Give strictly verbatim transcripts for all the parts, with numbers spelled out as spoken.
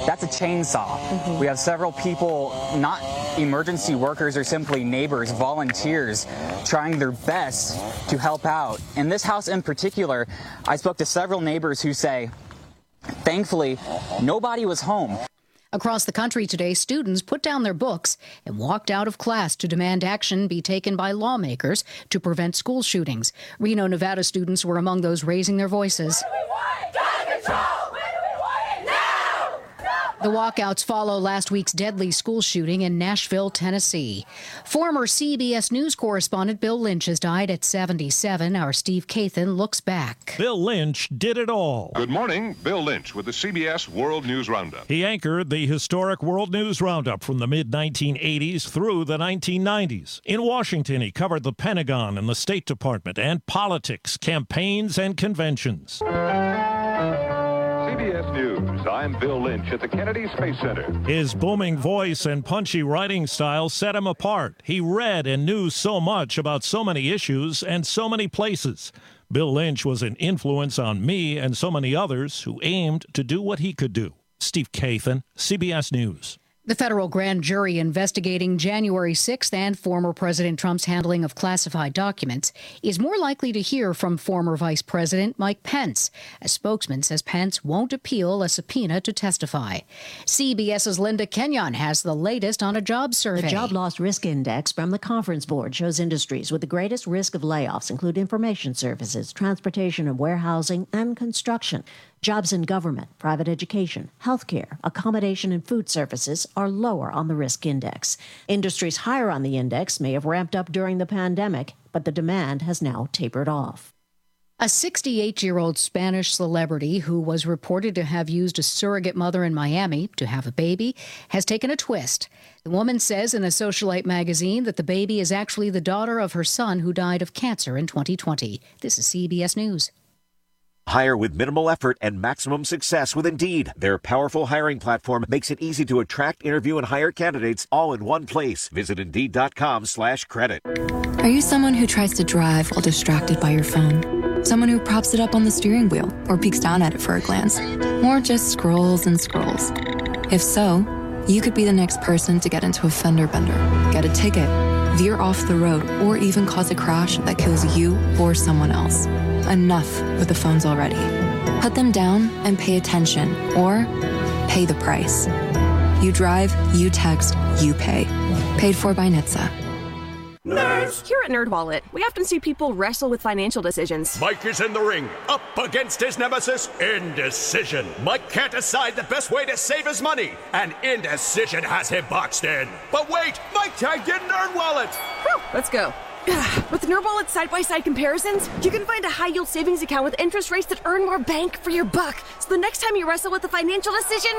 That's a chainsaw. Mm-hmm. We have several people, not emergency workers or simply neighbors, volunteers, trying their best to help out. In this house in particular, I spoke to several neighbors who say, thankfully, nobody was home. Across the country today, students put down their books and walked out of class to demand action be taken by lawmakers to prevent school shootings. Reno, Nevada students were among those raising their voices. What do we want? Gun control! When do we want it? Now! The walkouts follow last week's deadly school shooting in Nashville, Tennessee. Former C B S News correspondent Bill Lynch has died at seventy-seven. Our Steve Kathan looks back. Bill Lynch did it all. Good morning, Bill Lynch with the C B S World News Roundup. He anchored the historic World News Roundup from the mid nineteen eighties through the nineteen nineties. In Washington, he covered the Pentagon and the State Department and politics, campaigns, and conventions. C B S News, I'm Bill Lynch at the Kennedy Space Center. His booming voice and punchy writing style set him apart. He read and knew so much about so many issues and so many places. Bill Lynch was an influence on me and so many others who aimed to do what he could do. Steve Kathan, C B S News. The federal grand jury investigating January sixth and former President Trump's handling of classified documents is more likely to hear from former Vice President Mike Pence. A spokesman says Pence won't appeal a subpoena to testify. CBS's Linda Kenyon has the latest on a job survey. The Job Loss Risk Index from the Conference Board shows industries with the greatest risk of layoffs include information services, transportation and warehousing, and construction. Jobs in government, private education, healthcare, accommodation, and food services are lower on the risk index. Industries higher on the index may have ramped up during the pandemic, but the demand has now tapered off. A sixty-eight-year-old Spanish celebrity who was reported to have used a surrogate mother in Miami to have a baby has taken a twist. The woman says in a Socialite magazine that the baby is actually the daughter of her son who died of cancer in twenty twenty. This is C B S News. Hire with minimal effort and maximum success with Indeed. Their powerful hiring platform makes it easy to attract, interview, and hire candidates all in one place. Visit Indeed.com slash credit. Are you someone who tries to drive while distracted by your phone? Someone who props it up on the steering wheel or peeks down at it for a glance? Or just scrolls and scrolls? If so, you could be the next person to get into a fender bender, get a ticket, veer off the road, or even cause a crash that kills you or someone else. Enough with the phones already. Put them down and pay attention, or pay the price. You drive, you text, you pay. Paid for by N H T S A. Nerds! Here at NerdWallet, we often see people wrestle with financial decisions. Mike is in the ring, up against his nemesis, indecision. Mike can't decide the best way to save his money, and indecision has him boxed in. But wait, Mike tagged in NerdWallet! Whew, let's go. With NerdWallet's side-by-side comparisons, you can find a high-yield savings account with interest rates that earn more bank for your buck. So the next time you wrestle with a financial decision,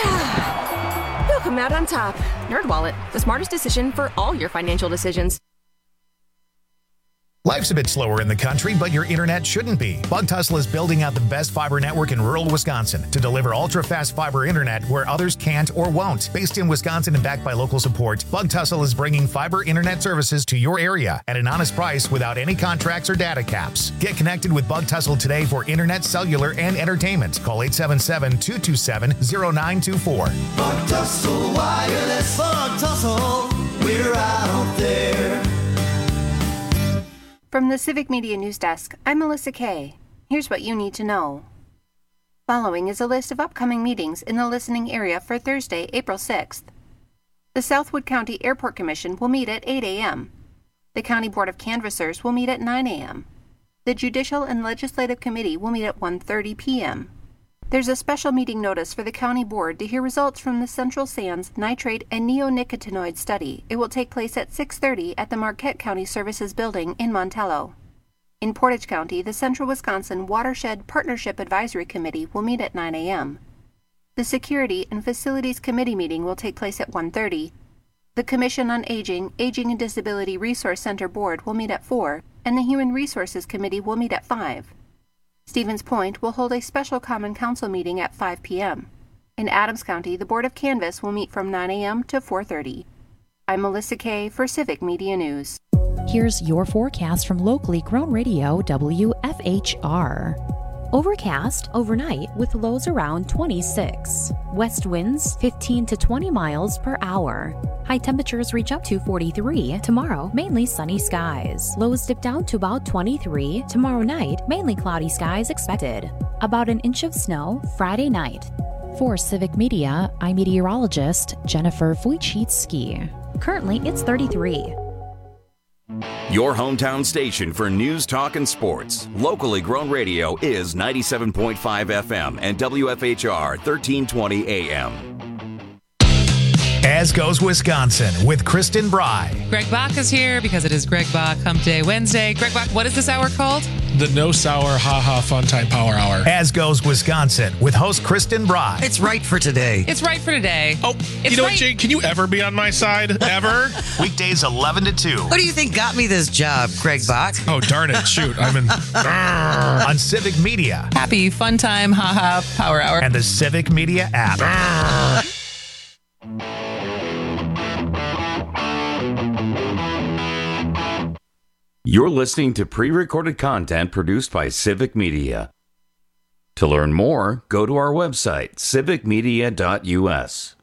you'll come out on top. NerdWallet, the smartest decision for all your financial decisions. Life's a bit slower in the country, but your internet shouldn't be. Bug Tussle is building out the best fiber network in rural Wisconsin to deliver ultra-fast fiber internet where others can't or won't. Based in Wisconsin and backed by local support, Bug Tussle is bringing fiber internet services to your area at an honest price without any contracts or data caps. Get connected with Bug Tussle today for internet, cellular, and entertainment. Call eight seven seven, two two seven, zero nine two four. Bug Tussle Wireless. Bug Tussle, we're out there. From the Civic Media News Desk, I'm Melissa Kay. Here's what you need to know. Following is a list of upcoming meetings in the listening area for Thursday, April sixth. The Southwood County Airport Commission will meet at eight a.m. The County Board of Canvassers will meet at nine a.m. The Judicial and Legislative Committee will meet at one thirty p.m. There's a special meeting notice for the County Board to hear results from the Central Sands nitrate and neonicotinoid study. It will take place at six thirty at the Marquette County Services Building in Montello. In Portage County, the Central Wisconsin Watershed Partnership Advisory Committee will meet at nine a.m. The Security and Facilities Committee meeting will take place at one thirty. The Commission on Aging, Aging and Disability Resource Center Board will meet at four, and the Human Resources Committee will meet at five. Stevens Point will hold a special Common Council meeting at five p.m. In Adams County, the Board of Canvass will meet from nine a.m. to four thirty. I'm Melissa Kay for Civic Media News. Here's your forecast from locally grown radio W F H R. Overcast overnight with lows around twenty-six. West winds fifteen to twenty miles per hour. High temperatures reach up to forty-three. Tomorrow, mainly sunny skies. Lows dip down to about twenty-three. Tomorrow night, mainly cloudy skies expected. About an inch of snow Friday night. For Civic Media, I'm meteorologist Jennifer Wojcicki. Currently, it's thirty-three. Your hometown station for news, talk, and sports. Locally grown radio is ninety-seven point five F M and W F H R thirteen twenty A M. As Goes Wisconsin with Kristen Bry. Greg Bach is here because it is Greg Bach Hump Day Wednesday. Greg Bach, what is this hour called? The No Sour Ha Ha Fun Time Power Hour. As Goes Wisconsin with host Kristen Bry. It's right for today. It's right for today. Oh, it's you know right. what, Jake? Can you ever be on my side? Ever? Weekdays eleven to two. What do you think got me this job, Greg Bach? Oh, darn it. Shoot. I'm in. On Civic Media. Happy Fun Time Ha Ha Power Hour. And the Civic Media app. You're listening to pre-recorded content produced by Civic Media. To learn more, go to our website, civic media dot U S.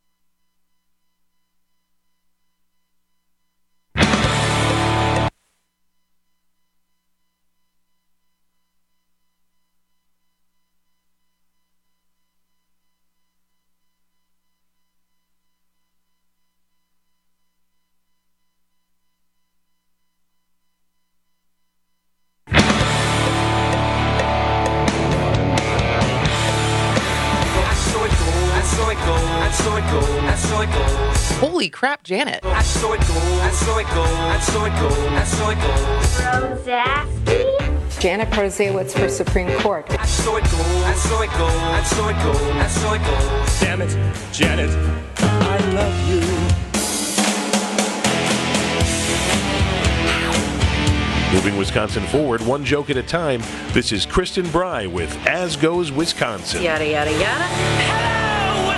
Holy crap, Janet. I saw it go, I saw it go, I saw it go, I saw it go. Rosaski? Janet Protasiewicz for Supreme Court. I saw it go, I saw it go, I saw it go, I saw it go. Damn it, Janet, I love you. Moving Wisconsin forward, one joke at a time. This is Kristen Bry with As Goes Wisconsin. Yada, yada, yada. Hello,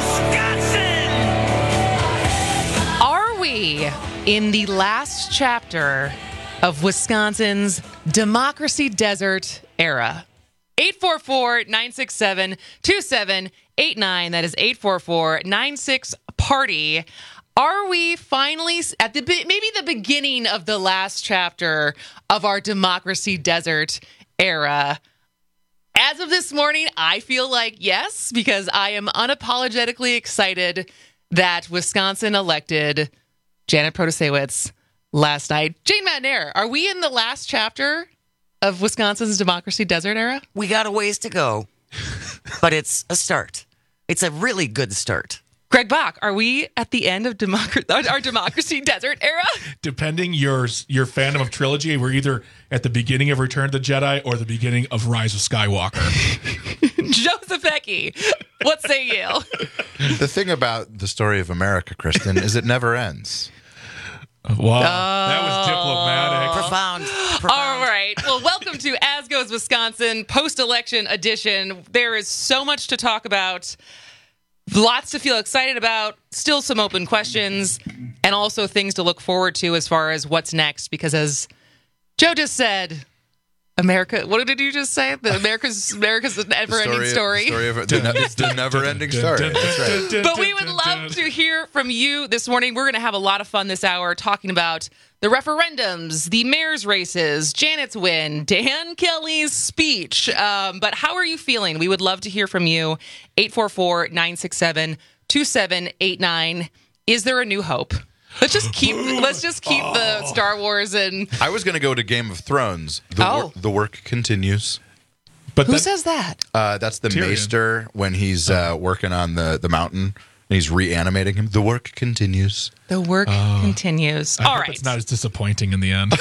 Wisconsin! Are we in the last chapter of Wisconsin's democracy desert era? eight four four, nine six seven, two seven eight nine. That is eight four four, nine six, party. Are we finally at the maybe the beginning of the last chapter of our democracy desert era? As of this morning, I feel like yes, because I am unapologetically excited that Wisconsin elected Janet Protasiewicz last night. Jane Matnair, are we in the last chapter of Wisconsin's democracy desert era? We got a ways to go, but it's a start. It's a really good start. Greg Bach, are we at the end of democ- our democracy desert era? Depending your your fandom of trilogy, we're either at the beginning of Return of the Jedi or the beginning of Rise of Skywalker. Joseph Ecky, what say you? The thing about the story of America, Kristen, is it never ends. Wow, oh, that was diplomatic. Profound. Profound. All right. Well, welcome to As Goes Wisconsin, post-election edition. There is so much to talk about. Lots to feel excited about, still some open questions, and also things to look forward to as far as what's next. Because as Joe just said, America, what did you just say? The America's America's a never-ending story. The story of the, ne- it's the never-ending story. That's right. But we would love to hear from you this morning. We're going to have a lot of fun this hour talking about the referendums, the mayor's races, Janet's win, Dan Kelly's speech. Um, but how are you feeling? We would love to hear from you. eight four four, nine six seven, two seven eight nine. Is there a new hope? Let's just keep let's just keep oh. the Star Wars and I was going to go to Game of Thrones. The, oh. wor- the work continues. But Who that, says that? Uh, that's the Tyrion. Maester when he's uh, working on the, the mountain. And he's reanimating him. The work continues. The work oh. continues. I All hope right. It's not as disappointing in the end.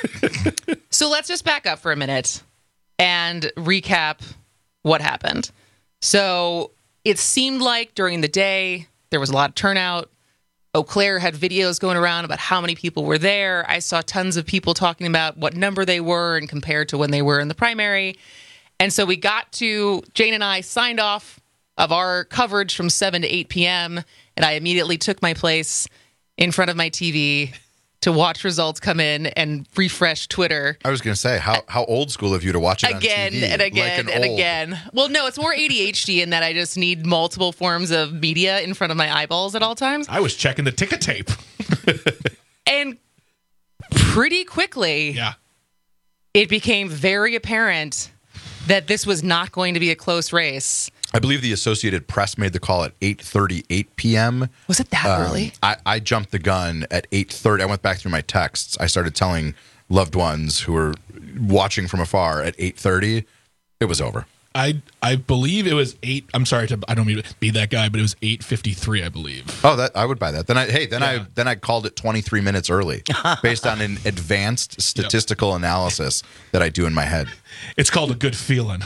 So let's just back up for a minute and recap what happened. So it seemed like during the day there was a lot of turnout. Eau Claire had videos going around about how many people were there. I saw tons of people talking about what number they were and compared to when they were in the primary. And so we got to, Jane and I signed off of our coverage from seven to eight p.m., and I immediately took my place in front of my T V to watch results come in and refresh Twitter. I was going to say, how how old school of you to watch it again on T V? and again like an and old. again. Well, no, it's more A D H D in that I just need multiple forms of media in front of my eyeballs at all times. I was checking the ticker tape. And pretty quickly, yeah, it became very apparent that this was not going to be a close race. I believe the Associated Press made the call at eight thirty-eight p.m. Was it that Um, early? I, I jumped the gun at eight thirty. I went back through my texts. I started telling loved ones who were watching from afar at eight thirty. It was over. I I believe it was eight. I'm sorry to I don't mean to be that guy, but it was eight fifty-three, I believe. Oh, that I would buy that. Then I hey, then Yeah. I then I called it twenty-three minutes early based on an advanced statistical analysis that I do in my head. It's called a good feeling.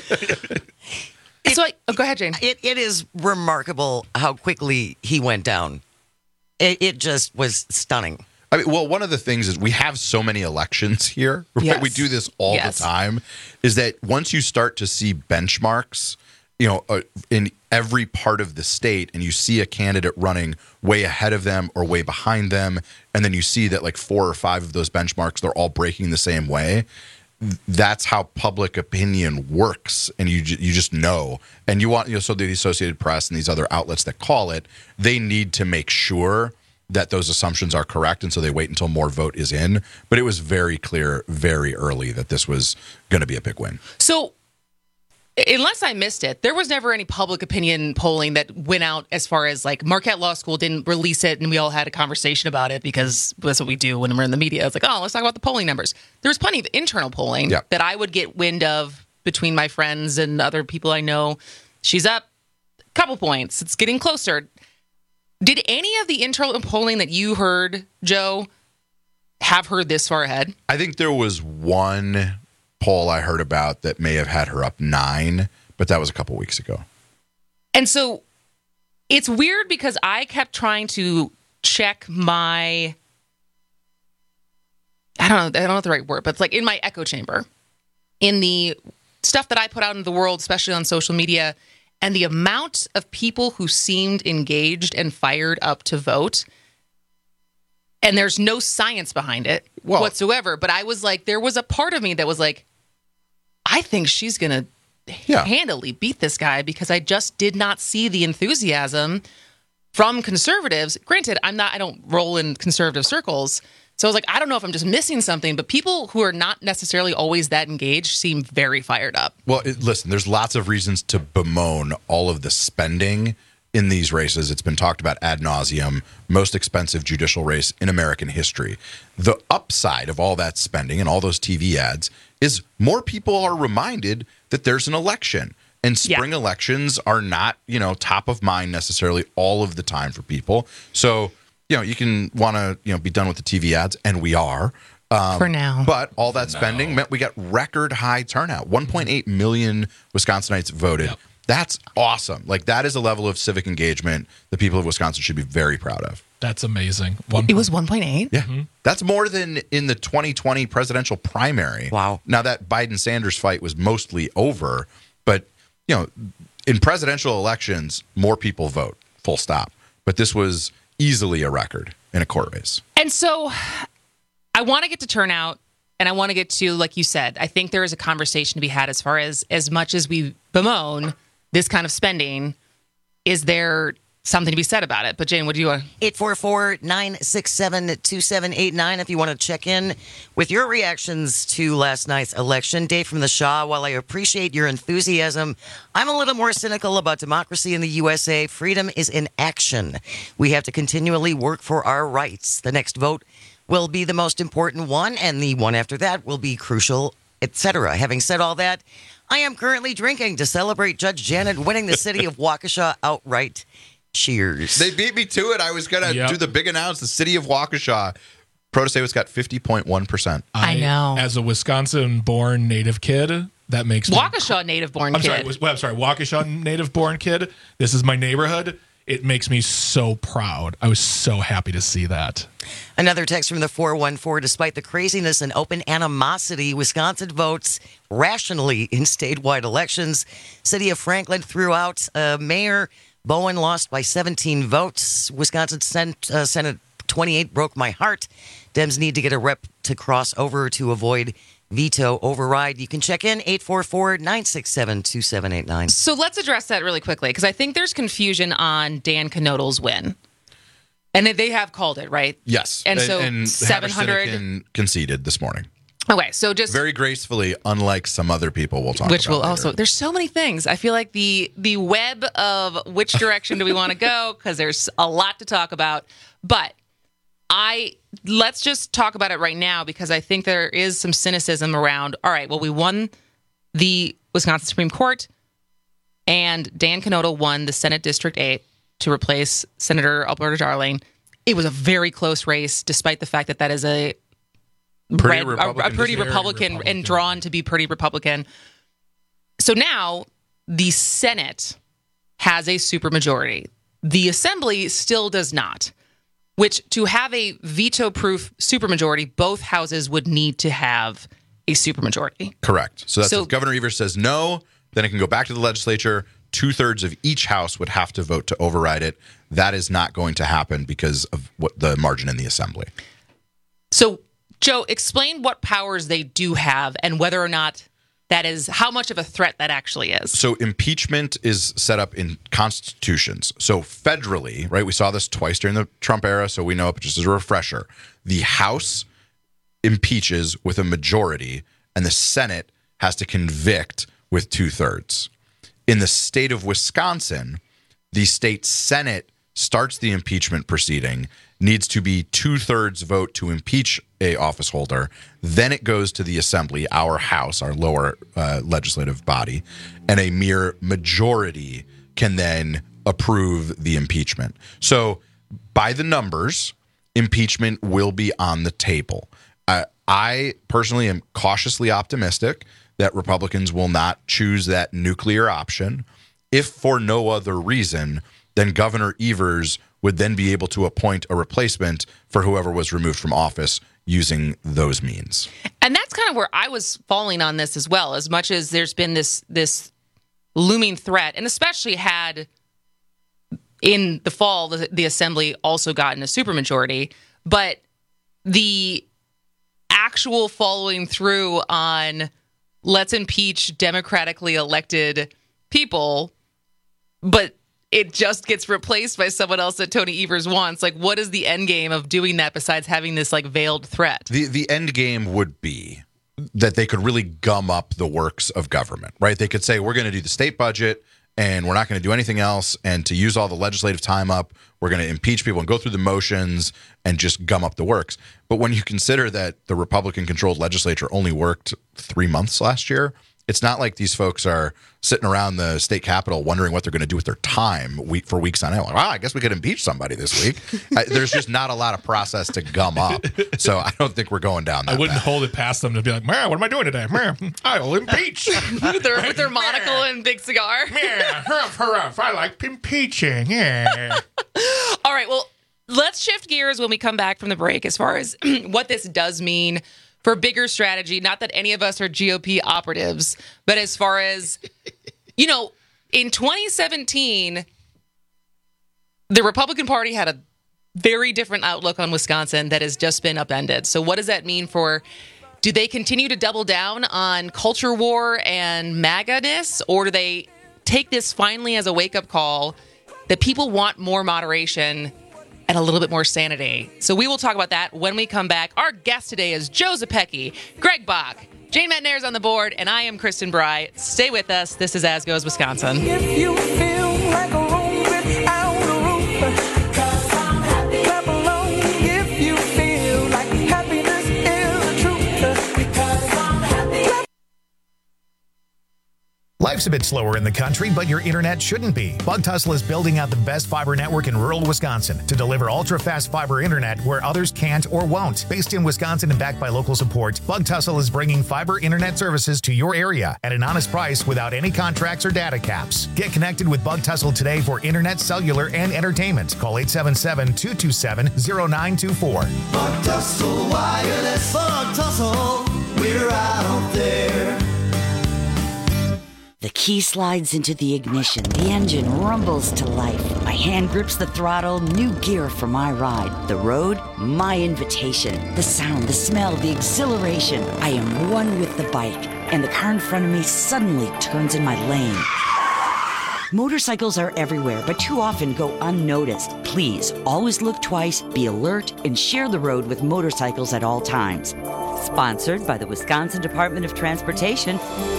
So I, oh, go ahead, Jane. It it is remarkable how quickly he went down. It, it just was stunning. I mean, well, one of the things is we have so many elections here. Right? Yes. We do this all Yes. the time. Is that once you start to see benchmarks, you know, uh, in every part of the state, and you see a candidate running way ahead of them or way behind them, and then you see that like four or five of those benchmarks, they're all breaking the same way. That's how public opinion works, and you ju- you just know. And you want, you know, so the Associated Press and these other outlets that call it, they need to make sure that those assumptions are correct, and so they wait until more vote is in. But it was very clear, very early that this was going to be a big win. So, unless I missed it, there was never any public opinion polling that went out as far as like Marquette Law School didn't release it and we all had a conversation about it because that's what we do when we're in the media. It's like, oh, let's talk about the polling numbers. There was plenty of internal polling Yeah. that I would get wind of between my friends and other people I know. She's up a couple points. It's getting closer. Did any of the internal polling that you heard, Joe, have her this far ahead? I think there was one poll I heard about that may have had her up nine, but that was a couple weeks ago. And so it's weird because I kept trying to check my, I don't know, I don't know the right word, but it's like in my echo chamber, in the stuff that I put out into the world, especially on social media, and the amount of people who seemed engaged and fired up to vote. And there's no science behind it Well- whatsoever. But I was like, there was a part of me that was like, I think she's going to Yeah. handily beat this guy because I just did not see the enthusiasm from conservatives. Granted, I'm not, I don't roll in conservative circles. So I was like, I don't know if I'm just missing something, but people who are not necessarily always that engaged seem very fired up. Well, it, listen, there's lots of reasons to bemoan all of the spending in these races. It's been talked about ad nauseum, most expensive judicial race in American history. The upside of all that spending and all those T V ads is more people are reminded that there's an election. And spring Yeah. elections are not, you know, top of mind necessarily all of the time for people. So, you know, you can want to, you know, be done with the T V ads, and we are. Um, For now. But all that spending meant we got record high turnout. one point eight million Wisconsinites voted. Yep. That's awesome. Like, that is a level of civic engagement the people of Wisconsin should be very proud of. That's amazing. One, It was one point eight? Yeah. That's more than in the twenty twenty presidential primary. Wow. Now, that Biden-Sanders fight was mostly over, but, you know, in presidential elections, more people vote, full stop. But this was easily a record in a court race. And so I want to get to turnout, and I want to get to, like you said, I think there is a conversation to be had as far as as much as we bemoan this kind of spending, is there something to be said about it? But Jane, what do you want? eight four four, nine six seven, two seven eight nine if you want to check in with your reactions to last night's election. Dave from the Shaw, while I appreciate your enthusiasm, I'm a little more cynical about democracy in the U S A. Freedom is in action. We have to continually work for our rights. The next vote will be the most important one, and the one after that will be crucial, et cetera. Having said all that, I am currently drinking to celebrate Judge Janet winning the city of Waukesha outright. Cheers. They beat me to it. I was going to Yep. do the big announce. The city of Waukesha, Protestants got fifty point one percent. I know. As a Wisconsin-born native kid, that makes me. Waukesha native-born I'm kid. sorry. Well, I'm sorry. Waukesha native-born kid. This is my neighborhood. It makes me so proud. I was so happy to see that. Another text from the four one four. Despite the craziness and open animosity, Wisconsin votes rationally in statewide elections. City of Franklin threw out uh, Mayor Bowen lost by seventeen votes. Wisconsin Sen- uh, Senate twenty-eight broke my heart. Dems need to get a rep to cross over to avoid veto override. You can check in eight four four, nine six seven, two seven eight nine. So let's address that really quickly, because I think there's confusion on Dan Knodl's win. And they have called it, right? Yes. And so and seven hundred Haber-Synyk conceded this morning. Okay, so just very gracefully, unlike some other people we'll talk which about. Which will also, there's so many things. I feel like the the web of which direction do we want to go, because there's a lot to talk about. But I let's just talk about it right now, because I think there is some cynicism around, all right, well, we won the Wisconsin Supreme Court, and Dan Knodl won the Senate District eight to replace Senator Alberta Darling. It was a very close race, despite the fact that that is a Pretty red, a, a pretty Republican, Republican and drawn to be pretty Republican. So now the Senate has a supermajority. The Assembly still does not, which to have a veto-proof supermajority, both houses would need to have a supermajority. Correct. So that's So- if Governor Evers says no, then it can go back to the legislature. Two-thirds of each house would have to vote to override it. That is not going to happen because of what the margin in the Assembly. So, Joe, explain what powers they do have and whether or not that is, how much of a threat that actually is. So impeachment is set up in constitutions. So federally, right, we saw this twice during the Trump era, so we know it just as a refresher. The House impeaches with a majority, and the Senate has to convict with two-thirds. In the state of Wisconsin, the state Senate starts the impeachment proceeding, needs to be two-thirds vote to impeach a office holder. Then it goes to the Assembly, our House, our lower uh, legislative body, and a mere majority can then approve the impeachment. So by the numbers, impeachment will be on the table. Uh, I personally am cautiously optimistic that Republicans will not choose that nuclear option. If for no other reason, then Governor Evers would then be able to appoint a replacement for whoever was removed from office using those means. And that's kind of where I was falling on this as well, as much as there's been this this looming threat, and especially had in the fall, the, the Assembly also gotten a supermajority, but the actual following through on let's impeach democratically elected people, but it just gets replaced by someone else that Tony Evers wants. Like, what is the end game of doing that besides having this like veiled threat? The the end game would be that they could really gum up the works of government, right? They could say, we're going to do the state budget and we're not going to do anything else. And to use all the legislative time up, we're going to impeach people and go through the motions and just gum up the works. But when you consider that the Republican-controlled legislature only worked three months last year, it's not like these folks are sitting around the state capitol wondering what they're going to do with their time week for weeks on end. Like, wow, I guess we could impeach somebody this week. I, there's just not a lot of process to gum up. So I don't think we're going down that I wouldn't path. hold it past them to be like, man, what am I doing today? Man, I'll impeach. with, their, with their monocle and big cigar. Yeah, huff, huff, I like impeaching. Yeah. All right, well, let's shift gears when we come back from the break as far as what this does mean for bigger strategy. Not that any of us are G O P operatives, but as far as, you know, in twenty seventeen, the Republican Party had a very different outlook on Wisconsin that has just been upended. So what does that mean for, do they continue to double down on culture war and MAGA-ness, or do they take this finally as a wake-up call that people want more moderation and a little bit more sanity? So we will talk about that when we come back. Our guest today is Joe Zepecki, Greg Bach, Jane Metnair's on the board, and I am Kristen Bry. Stay with us. This is As Goes Wisconsin. If you feel like a room without a roof, 'cause I'm happy. Clap along if you feel like happiness is the truth, because I'm happy. Life's a bit slower in the country, but your internet shouldn't be. Bug Tussle is building out the best fiber network in rural Wisconsin to deliver ultra-fast fiber internet where others can't or won't. Based in Wisconsin and backed by local support, Bug Tussle is bringing fiber internet services to your area at an honest price without any contracts or data caps. Get connected with Bug Tussle today for internet, cellular, and entertainment. Call eight seven seven, two two seven, zero nine two four. Bug Tussle Wireless. Bug Tussle, we're out there. The key slides into the ignition. The engine rumbles to life. I My hand grips the throttle, new gear for my ride. The road, my invitation. The sound, the smell, the exhilaration. I am one with the bike, and the car in front of me suddenly turns in my lane. Motorcycles are everywhere, but too often go unnoticed. Please, always look twice, be alert, and share the road with motorcycles at all times. Sponsored by the Wisconsin Department of Transportation.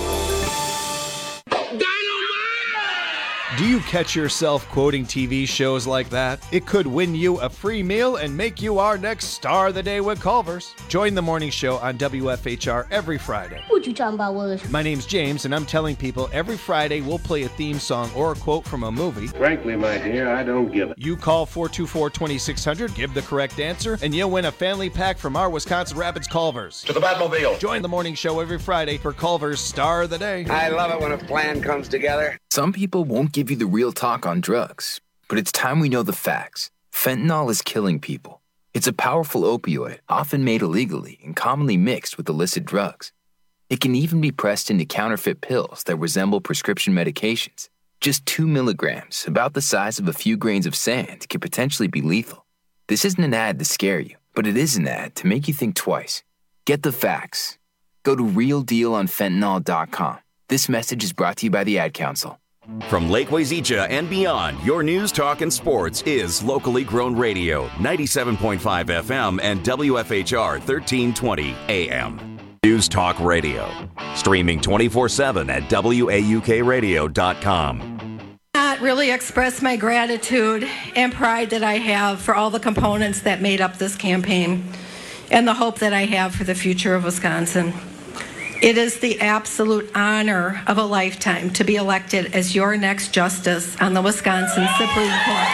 Do you catch yourself quoting T V shows like that? It could win you a free meal and make you our next star of the day with Culver's. Join the morning show on W F H R every Friday. What you talking about, Willis? My name's James, and I'm telling people every Friday we'll play a theme song or a quote from a movie. Frankly, my dear, I don't give it. You call four two four, two six zero zero, give the correct answer, and you'll win a family pack from our Wisconsin Rapids Culver's. To the Batmobile. Join the morning show every Friday for Culver's Star of the Day. I love it when a plan comes together. Some people won't give you the real talk on drugs, but it's time we know the facts. Fentanyl is killing people. It's a powerful opioid, often made illegally and commonly mixed with illicit drugs. It can even be pressed into counterfeit pills that resemble prescription medications. Just two milligrams, about the size of a few grains of sand, can potentially be lethal. This isn't an ad to scare you, but it is an ad to make you think twice. Get the facts. Go to real deal on fentanyl dot com. This message is brought to you by the Ad Council. From Lake Wazeecha and beyond, your news, talk, and sports is locally grown radio, ninety-seven point five F M and W F H R thirteen twenty A M. News Talk Radio. Streaming twenty-four seven at W A U K radio dot com. Not really express my gratitude and pride that I have for all the components that made up this campaign and the hope that I have for the future of Wisconsin. It is the absolute honor of a lifetime to be elected as your next justice on the Wisconsin Supreme Court.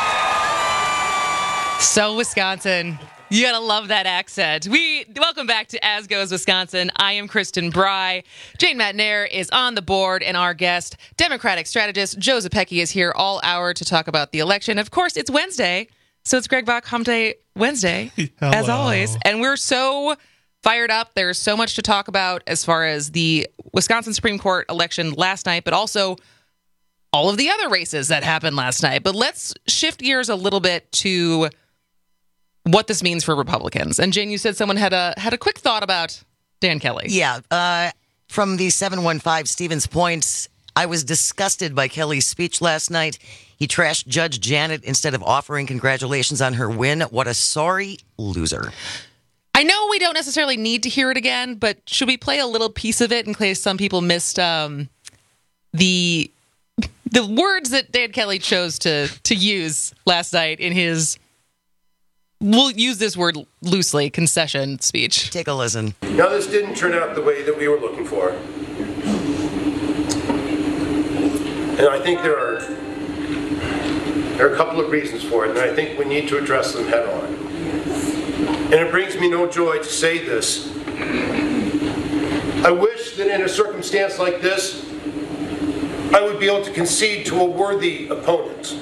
So, Wisconsin, you gotta love that accent. We welcome back to As Goes Wisconsin. I am Kristen Bry. Jane Matnair is on the board, and our guest, Democratic strategist Joe Zepecki, is here all hour to talk about the election. Of course, it's Wednesday, so it's Greg Bach Hump Day Wednesday, as always, and we're so fired up. There's so much to talk about as far as the Wisconsin Supreme Court election last night, but also all of the other races that happened last night. But let's shift gears a little bit to what this means for Republicans. And Jane, you said someone had a had a quick thought about Dan Kelly. Yeah, uh, from the seven one five Stevens Point, I was disgusted by Kelly's speech last night. He trashed Judge Janet instead of offering congratulations on her win. What a sorry loser. I know we don't necessarily need to hear it again, but should we play a little piece of it in case some people missed um, the the words that Dan Kelly chose to to use last night in his, we'll use this word loosely, concession speech? Take a listen. Now, this didn't turn out the way that we were looking for. And I think there are, there are a couple of reasons for it, and I think we need to address them head on. And it brings me no joy to say this. I wish that in a circumstance like this, I would be able to concede to a worthy opponent.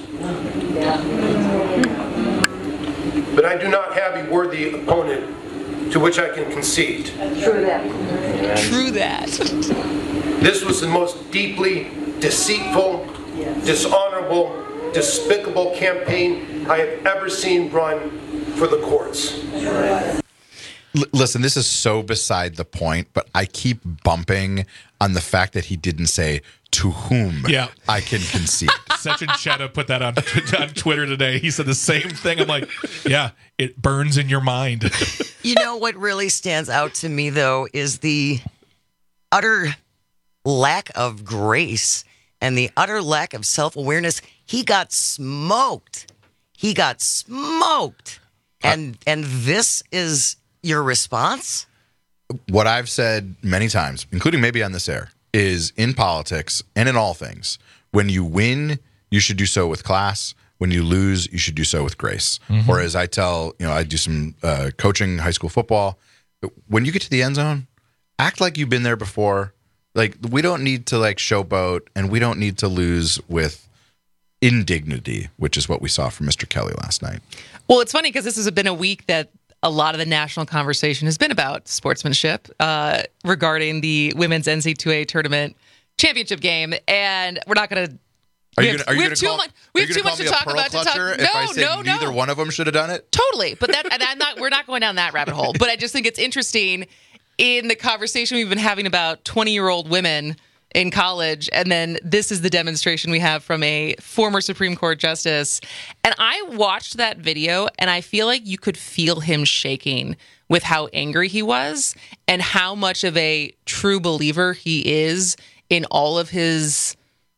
But I do not have a worthy opponent to which I can concede. True that. True that. This was the most deeply deceitful, dishonorable, despicable campaign I have ever seen run for the courts. L- listen, this is so beside the point, but I keep bumping on the fact that he didn't say to whom yeah. I can concede. Sachin Chetta put that on, on Twitter today. He said the same thing. I'm like, yeah, it burns in your mind. You know what really stands out to me, though, is the utter lack of grace and the utter lack of self-awareness. He got smoked. He got smoked. And and this is your response? What I've said many times, including maybe on this air, is in politics and in all things, when you win, you should do so with class. When you lose, you should do so with grace. Mm-hmm. Or as I tell, you know, I do some uh, coaching high school football. When you get to the end zone, act like you've been there before. Like, we don't need to like showboat, and we don't need to lose with indignity, which is what we saw from Mister Kelly last night. Well, it's funny because this has been a week that a lot of the national conversation has been about sportsmanship uh, regarding the women's N C double A tournament championship game. And we're not going to Are We you have- gonna, are you we gonna have too call, much- are we you have gonna too much call to me a talk pearl about to talk- clutcher if No, I say no, no. neither one of them should have done it? Totally, but that and I'm not. We're not going down that rabbit hole. But I just think it's interesting in the conversation we've been having about twenty-year-old women in college, and then this is the demonstration we have from a former Supreme Court justice. And I watched that video, and I feel like you could feel him shaking with how angry he was and how much of a true believer he is in all of his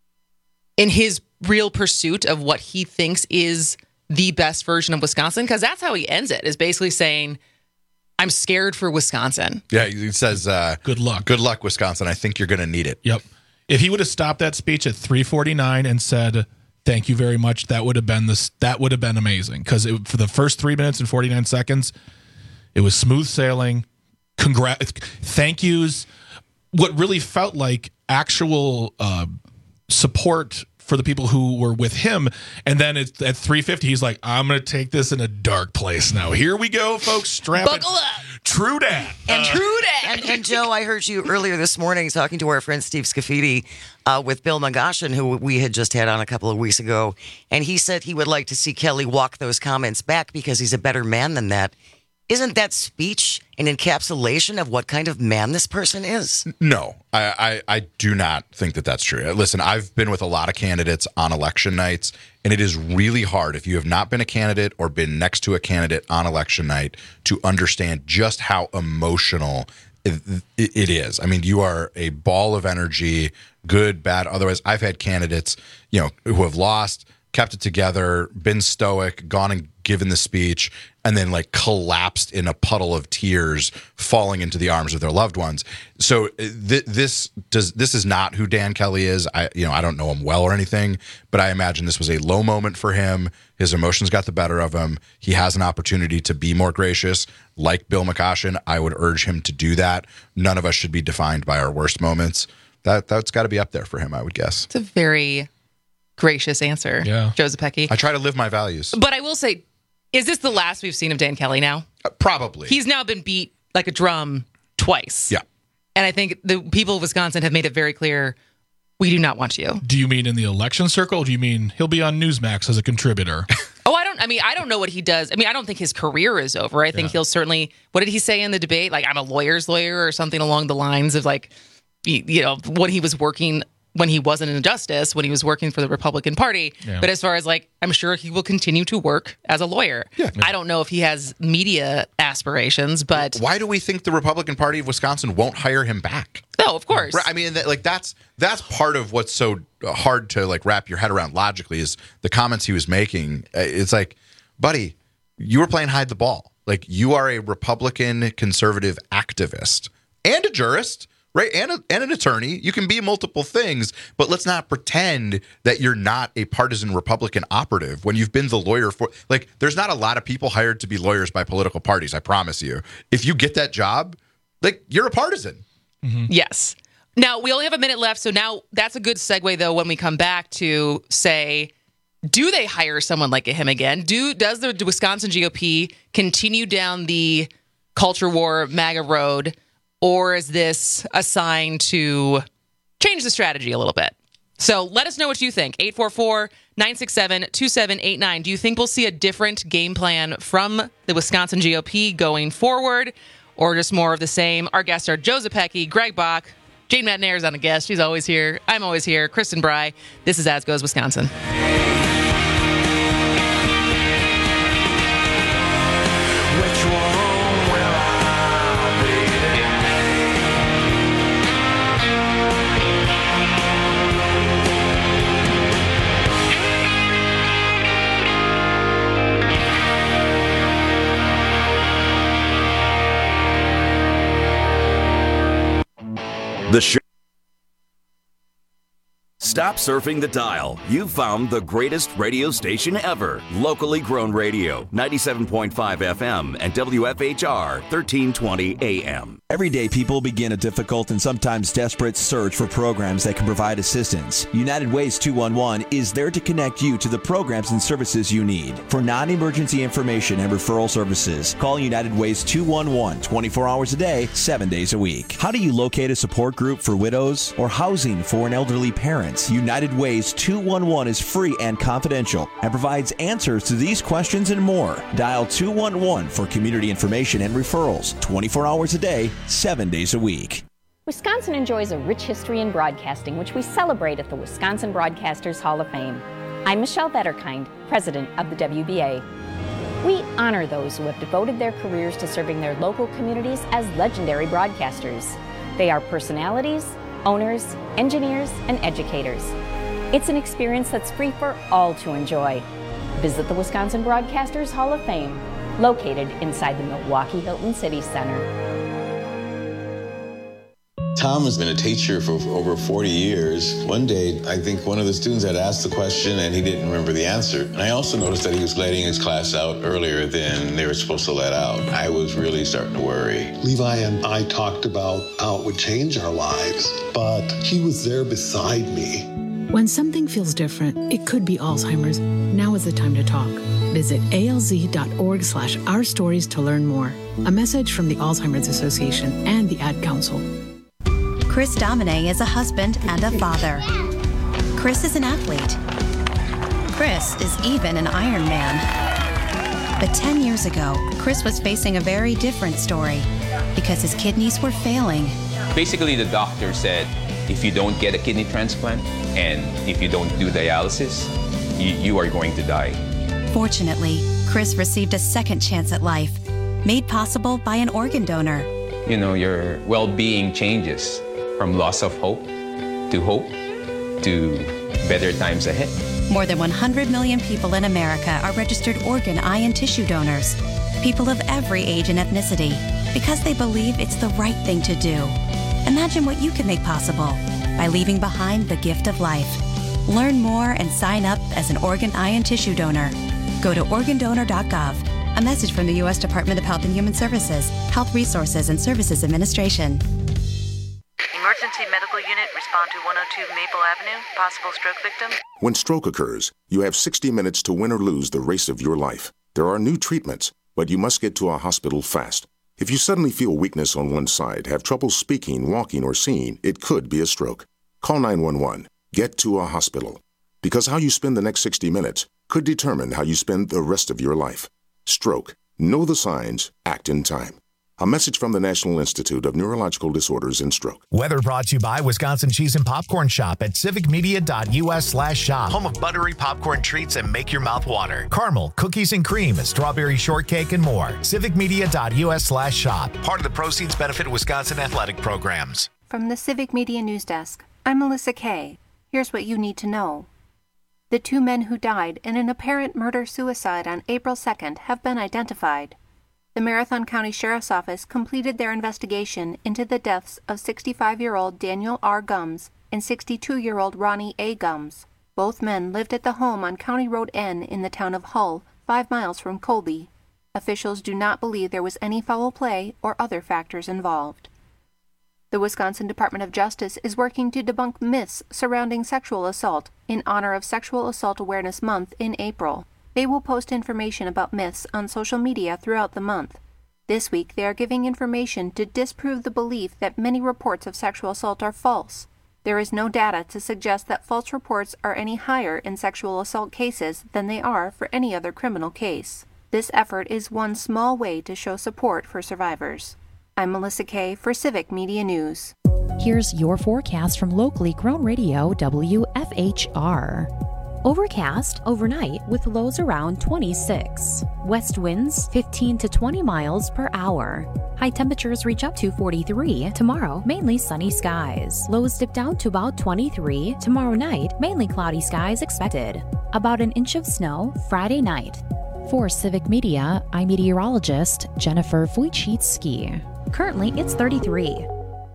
in his real pursuit of what he thinks is the best version of Wisconsin, because that's how he ends it, is basically saying, I'm scared for Wisconsin. Yeah, he says, uh, good luck. Good luck, Wisconsin. I think you're going to need it. Yep. If he would have stopped that speech at three forty-nine and said, thank you very much, that would have been this. That would have been amazing, because for the first three minutes and forty-nine seconds, it was smooth sailing. Congrats. Thank yous. What really felt like actual uh, support for the people who were with him. And then it's at three fifty, he's like, I'm going to take this in a dark place now. Here we go, folks. Strap Buckle it. up. True dat. And Uh, true dat. And, and Joe, I heard you earlier this morning talking to our friend Steve Scafidi uh, with Bill Magashin, who we had just had on a couple of weeks ago. And he said he would like to see Kelly walk those comments back because he's a better man than that. Isn't that speech an encapsulation of what kind of man this person is? No, I, I, I do not think that that's true. Listen, I've been with a lot of candidates on election nights, and it is really hard if you have not been a candidate or been next to a candidate on election night to understand just how emotional it, it is. I mean, you are a ball of energy, good, bad, otherwise. I've had candidates, you know, who have lost, kept it together, been stoic, gone and given the speech, and then like collapsed in a puddle of tears, falling into the arms of their loved ones. So th- this does this is not who Dan Kelly is. I you know I don't know him well or anything, but I imagine this was a low moment for him. His emotions got the better of him. He has an opportunity to be more gracious, like Bill McCoshen. I would urge him to do that. None of us should be defined by our worst moments. That that's got to be up there for him, I would guess. It's a very gracious answer, Yeah. Joe Zepecki. I try to live my values. But I will say, is this the last we've seen of Dan Kelly now? Uh, probably. He's now been beat like a drum twice. Yeah. And I think the people of Wisconsin have made it very clear, we do not want you. Do you mean in the election circle? Or do you mean he'll be on Newsmax as a contributor? Oh, I don't, I mean, I don't know what he does. I mean, I don't think his career is over. I think he'll certainly, what did he say in the debate? Like, I'm a lawyer's lawyer or something along the lines of like, you, you know, when he was working, when he wasn't in justice, when he was working for the Republican Party. Yeah. But as far as like, I'm sure he will continue to work as a lawyer. Yeah. I don't know if he has media aspirations, but Why do we think the Republican Party of Wisconsin won't hire him back? no, of course. Right, I mean, that, like that's that's part of what's so hard to like wrap your head around logically is the comments he was making. Uh, It's like, buddy, you were playing hide the ball. Like you are a Republican conservative activist and a jurist, right? And a, and an attorney. You can be multiple things, but let's not pretend that you're not a partisan Republican operative when you've been the lawyer for. Like, there's not a lot of people hired to be lawyers by political parties. I promise you. If you get that job, like you're a partisan. Yes. Now, we only have a minute left, so now that's a good segue, though, when we come back to say, do they hire someone like him again? Do Does the Wisconsin G O P continue down the culture war MAGA road, or is this a sign to change the strategy a little bit? So let us know what you think. eight four four, nine six seven, two seven eight nine. Do you think we'll see a different game plan from the Wisconsin G O P going forward, or just more of the same? Our guests are Joe Zepecki, Greg Bach, Jane Madden is on a guest. She's always here. I'm always here. Kristen Bry. This is As Goes Wisconsin. The show. Stop surfing the dial. You've found the greatest radio station ever. Locally grown radio, ninety-seven point five F M and W F H R, thirteen twenty A M. Every day, people begin a difficult and sometimes desperate search for programs that can provide assistance. United Ways two one one is there to connect you to the programs and services you need. For non-emergency information and referral services, call United Ways two one one twenty-four hours a day, seven days a week. How do you locate a support group for widows or housing for an elderly parent? assistance. United Way's two one one is free and confidential and provides answers to these questions and more. Dial two one one for community information and referrals twenty-four hours a day, seven days a week. Wisconsin enjoys a rich history in broadcasting, which we celebrate at the Wisconsin Broadcasters Hall of Fame. I'm Michelle Vetterkind, president of the W B A. We honor those who have devoted their careers to serving their local communities as legendary broadcasters. They are personalities, owners, engineers, and educators. It's an experience that's free for all to enjoy. Visit the Wisconsin Broadcasters Hall of Fame, located inside the Milwaukee Hilton City Center. Tom has been a teacher for over forty years. One day, I think one of the students had asked the question and he didn't remember the answer. And I also noticed that he was letting his class out earlier than they were supposed to let out. I was really starting to worry. Levi and I talked about how it would change our lives, but he was there beside me. When something feels different, it could be Alzheimer's. Now is the time to talk. Visit alz.org slash our stories to learn more. A message from the Alzheimer's Association and the Ad Council. Chris Domine is a husband and a father. Chris is an athlete. Chris is even an Iron Man. But ten years ago, Chris was facing a very different story because his kidneys were failing. Basically, the doctor said, if you don't get a kidney transplant and if you don't do dialysis, you, you are going to die. Fortunately, Chris received a second chance at life, made possible by an organ donor. You know, your well-being changes from loss of hope to hope to better times ahead. More than one hundred million people in America are registered organ, eye, and tissue donors. People of every age and ethnicity, because they believe it's the right thing to do. Imagine what you can make possible by leaving behind the gift of life. Learn more and sign up as an organ, eye, and tissue donor. Go to organ donor dot gov. A message from the U S Department of Health and Human Services, Health Resources and Services Administration. Emergency medical unit, respond to one oh two Maple Avenue, possible stroke victim. When stroke occurs, you have sixty minutes to win or lose the race of your life. There are new treatments, but you must get to a hospital fast. If you suddenly feel weakness on one side, have trouble speaking, walking, or seeing, it could be a stroke. Call nine one one. Get to a hospital. Because how you spend the next sixty minutes could determine how you spend the rest of your life. Stroke. Know the signs. Act in time. A message from the National Institute of Neurological Disorders and Stroke. Weather brought to you by Wisconsin Cheese and Popcorn Shop at civicmedia.us slash shop. Home of buttery popcorn treats and make your mouth water. Caramel, cookies and cream, strawberry shortcake, and more. civicmedia.us slash shop. Part of the proceeds benefit Wisconsin athletic programs. From the Civic Media News Desk, I'm Melissa Kay. Here's what you need to know. The two men who died in an apparent murder-suicide on April second have been identified. The Marathon County Sheriff's Office completed their investigation into the deaths of sixty-five-year-old Daniel R. Gumbs and sixty-two-year-old Ronnie A. Gumbs. Both men lived at the home on County Road N in the town of Hull, five miles from Colby. Officials do not believe there was any foul play or other factors involved. The Wisconsin Department of Justice is working to debunk myths surrounding sexual assault in honor of Sexual Assault Awareness Month in April. They will post information about myths on social media throughout the month. This week, they are giving information to disprove the belief that many reports of sexual assault are false. There is no data to suggest that false reports are any higher in sexual assault cases than they are for any other criminal case. This effort is one small way to show support for survivors. I'm Melissa Kay for Civic Media News. Here's your forecast from locally grown radio W F H R. Overcast overnight with lows around twenty-six. West winds fifteen to twenty miles per hour. High temperatures reach up to forty-three. Tomorrow, mainly sunny skies. Lows dip down to about twenty-three. Tomorrow night, mainly cloudy skies expected. About an inch of snow Friday night. For Civic Media, I'm meteorologist Jennifer Wojcicki. Currently, it's thirty-three.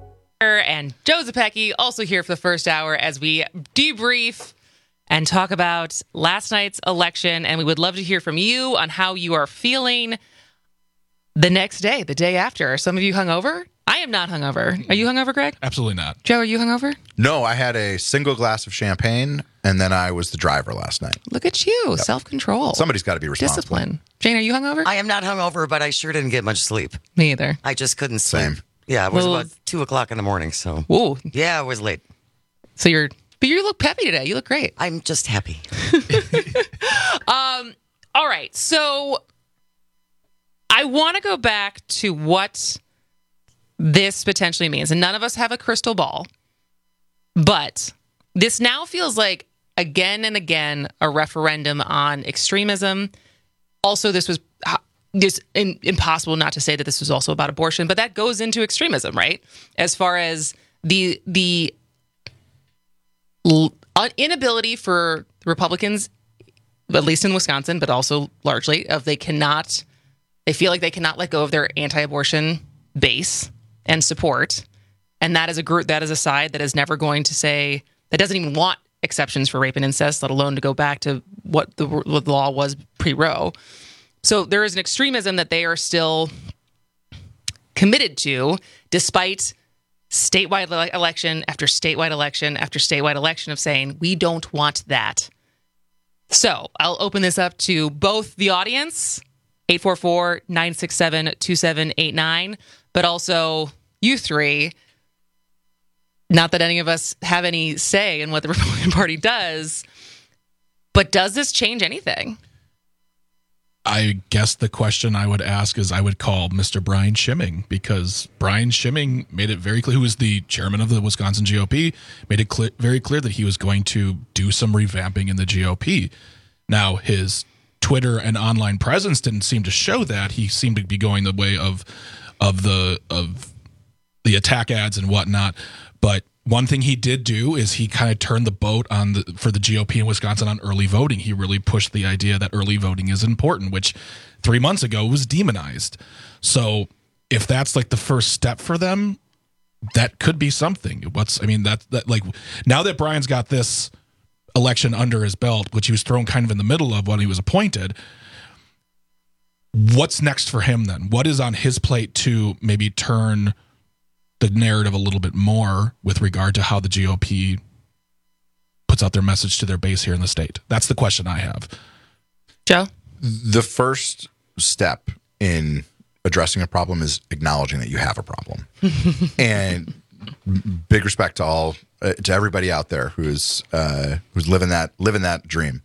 And Joe Zepecki also here for the first hour as we debrief and talk about last night's election. And we would love to hear from you on how you are feeling the next day, the day after. Are some of you hungover? I am not hungover. Are you hungover, Greg? Absolutely not. Joe, are you hungover? No, I had a single glass of champagne, and then I was the driver last night. Look at you. Yep. Self-control. Somebody's got to be responsible. Discipline. Jane, are you hungover? I am not hungover, but I sure didn't get much sleep. Me either. I just couldn't sleep. Same. Yeah, it was Well- about two o'clock in the morning, so. Whoa. Yeah, it was late. So you're But you look peppy today. You look great. I'm just happy. um. All right. So I want to go back to what this potentially means. And none of us have a crystal ball. But this now feels like, again and again, a referendum on extremism. Also, this was it's in, impossible not to say that this was also about abortion, but that goes into extremism, right? As far as the the inability for Republicans, at least in Wisconsin, but also largely, of they cannot, they feel like they cannot let go of their anti-abortion base and support. And that is a group, that is a side that is never going to say, that doesn't even want exceptions for rape and incest, let alone to go back to what the, what the law was pre-Roe. So there is an extremism that they are still committed to, despite statewide ele- election after statewide election after statewide election of saying, we don't want that. So I'll open this up to both the audience, eight four four, nine six seven, two seven eight nine, but also you three. Not that any of us have any say in what the Republican Party does, but does this change anything? I guess the question I would ask is I would call Mister Brian Schimming, because Brian Schimming made it very clear, who was the chairman of the Wisconsin G O P, made it clear, very clear that he was going to do some revamping in the G O P. Now, his Twitter and online presence didn't seem to show that. He seemed to be going the way of of the of the attack ads and whatnot. But one thing he did do is he kind of turned the boat on the for the G O P in Wisconsin on early voting. He really pushed the idea that early voting is important, which three months ago was demonized. So if that's like the first step for them, that could be something. What's I mean that that like now that Brian's got this election under his belt, which he was thrown kind of in the middle of when he was appointed, what's next for him then? What is on his plate to maybe turn the narrative a little bit more with regard to how the G O P puts out their message to their base here in the state? That's the question I have. Joe? The first step in addressing a problem is acknowledging that you have a problem. And big respect to all, uh, to everybody out there who's uh, who's living that living that dream.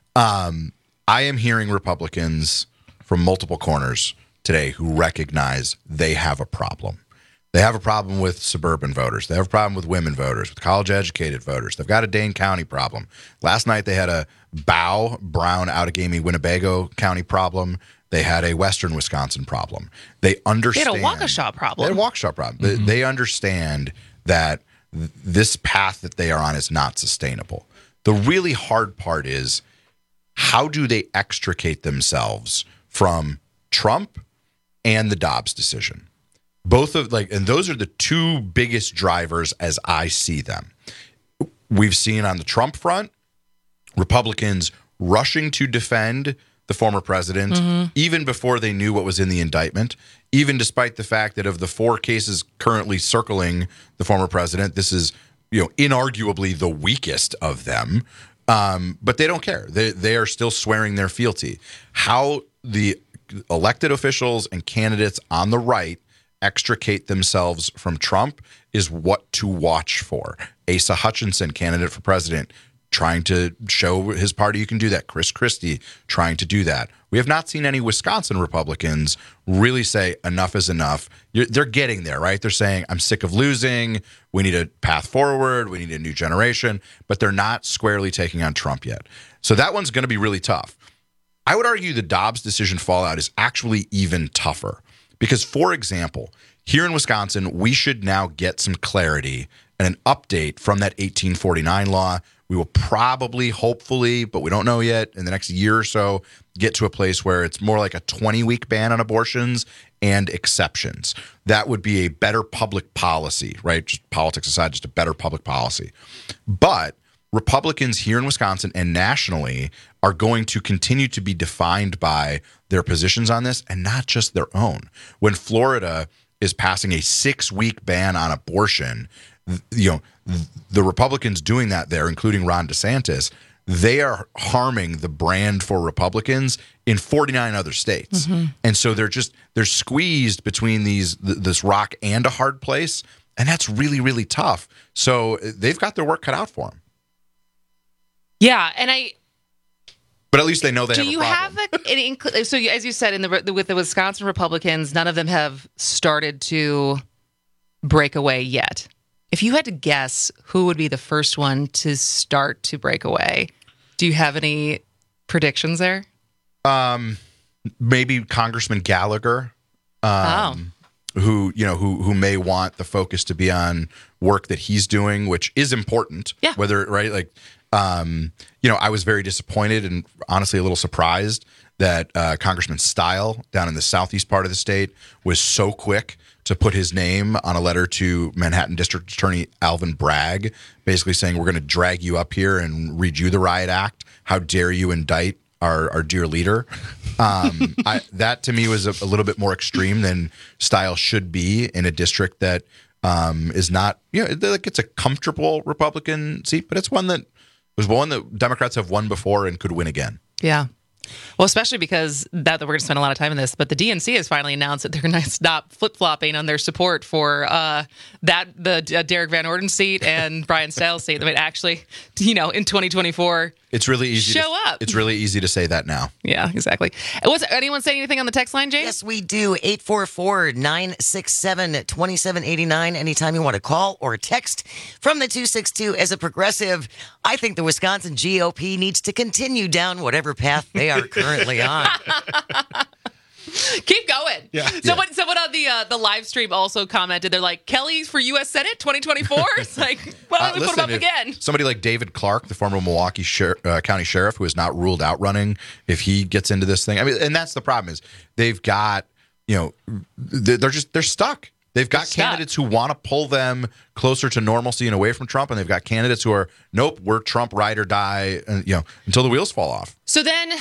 Um, I am hearing Republicans from multiple corners today who recognize they have a problem. They have a problem with suburban voters. They have a problem with women voters, with college-educated voters. They've got a Dane County problem. Last night they had a Bow, Brown, Outagamie, Winnebago County problem. They had a Western Wisconsin problem. They understand. They had a Waukesha problem. They had a Waukesha problem. Mm-hmm. They, they understand that th- this path that they are on is not sustainable. The really hard part is, how do they extricate themselves from Trump and the Dobbs decision? Both of like, and those are the two biggest drivers as I see them. We've seen on the Trump front, Republicans rushing to defend the former president, mm-hmm. even before they knew what was in the indictment, even despite the fact that of the four cases currently circling the former president, this is, you know, inarguably the weakest of them. Um, but they don't care. They they are still swearing their fealty. How the elected officials and candidates on the right extricate themselves from Trump is what to watch for. Asa Hutchinson, candidate for president, trying to show his party you can do that. Chris Christie trying to do that. We have not seen any Wisconsin Republicans really say enough is enough. You're, they're getting there, right? They're saying, I'm sick of losing. We need a path forward. We need a new generation. But they're not squarely taking on Trump yet. So that one's going to be really tough. I would argue the Dobbs decision fallout is actually even tougher. Because, for example, here in Wisconsin, we should now get some clarity and an update from that eighteen forty-nine law. We will probably, hopefully, but we don't know yet, in the next year or so, get to a place where it's more like a twenty-week ban on abortions and exceptions. That would be a better public policy, right? Just politics aside, just a better public policy. But Republicans here in Wisconsin and nationally are going to continue to be defined by their positions on this and not just their own. When Florida is passing a six-week ban on abortion, you know, the Republicans doing that there, including Ron DeSantis, they are harming the brand for Republicans in forty-nine other states. Mm-hmm. And so they're just, they're squeezed between these, this rock and a hard place. And that's really, really tough. So they've got their work cut out for them. Yeah, and I. But at least they know they do have a you problem. have a, an incl- so as you said in the with the Wisconsin Republicans, none of them have started to break away yet. If you had to guess who would be the first one to start to break away, do you have any predictions there? Um, maybe Congressman Gallagher, um, oh. who you know who who may want the focus to be on work that he's doing, which is important. Yeah. Whether right, like, um, you know, I was very disappointed and honestly a little surprised that uh, Congressman Stile down in the southeast part of the state was so quick to put his name on a letter to Manhattan District Attorney Alvin Bragg, basically saying, we're going to drag you up here and read you the riot act. How dare you indict our, our dear leader? Um, I, that to me was a, a little bit more extreme than Stile should be in a district that um, is not, you know, like it's a comfortable Republican seat, but it's one that was one that Democrats have won before and could win again. Yeah. Well, especially because that, that we're going to spend a lot of time on this, but the D N C has finally announced that they're going to stop flip-flopping on their support for uh, that the uh, Derek Van Orden seat and Brian Stiles seat. They might actually, you know, in twenty twenty-four, it's really easy show to, up. It's really easy to say that now. Yeah, exactly. Was anyone saying anything on the text line, James? Yes, we do. eight four four, nine six seven, two seven eight nine. Anytime you want to call or text from the two six two. As a progressive, I think the Wisconsin G O P needs to continue down whatever path they are currently on. Keep going. Yeah. Someone, yeah. someone on the uh, the live stream also commented. They're like, Kelly for U S Senate twenty twenty-four. It's like, well, Uh, we listen, put him up if again. Somebody like David Clark, the former Milwaukee Sher- uh, County Sheriff, who is not ruled out running, if he gets into this thing, I mean, and that's the problem is they've got, you know, they're just they're stuck. They've got They're candidates stuck. who want to pull them closer to normalcy and away from Trump, and they've got candidates who are, nope, we're Trump ride or die, and, you know, until the wheels fall off. So then,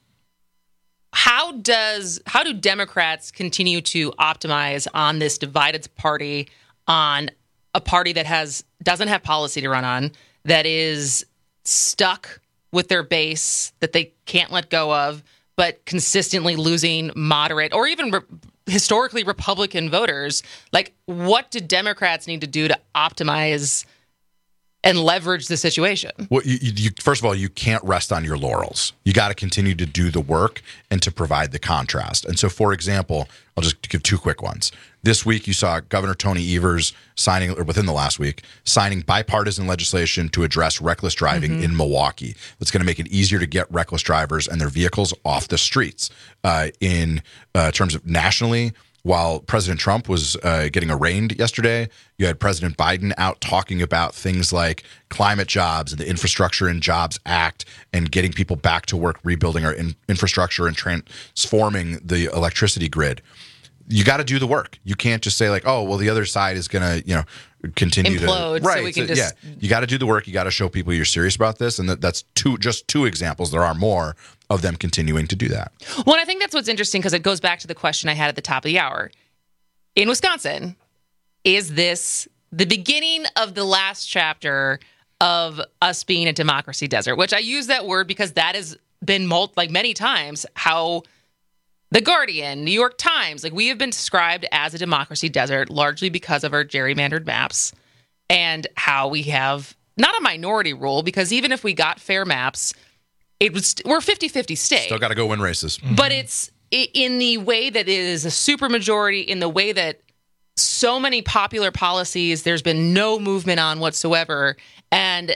how does how do Democrats continue to optimize on this divided party, on a party that has doesn't have policy to run on, that is stuck with their base that they can't let go of, but consistently losing moderate or even re- historically Republican voters? Like, what do Democrats need to do to optimize and leverage the situation? Well, you, you, first of all, you can't rest on your laurels. You got to continue to do the work and to provide the contrast. And so, for example, I'll just give two quick ones. This week, you saw Governor Tony Evers signing, or within the last week, signing bipartisan legislation to address reckless driving mm-hmm. in Milwaukee. That's going to make it easier to get reckless drivers and their vehicles off the streets. Uh, in uh, terms of nationally, while President Trump was uh, getting arraigned yesterday, you had President Biden out talking about things like climate jobs and the Infrastructure and Jobs Act and getting people back to work, rebuilding our in- infrastructure and transforming the electricity grid. You got to do the work. You can't just say like, oh, well, the other side is going to, you know, continue implode, to right. So we can so, just... Yeah, you got to do the work. You got to show people you're serious about this, and that, that's two, just two examples. There are more of them continuing to do that. Well, and I think that's what's interesting because it goes back to the question I had at the top of the hour. In Wisconsin, is this the beginning of the last chapter of us being a democracy desert? Which I use that word because that has been mul- like many times how The Guardian, New York Times, like we have been described as a democracy desert largely because of our gerrymandered maps and how we have not a minority rule, because even if we got fair maps, it was we're a fifty-fifty state. Still got to go win races. But it's in the way that it is a supermajority, in the way that so many popular policies there's been no movement on whatsoever. And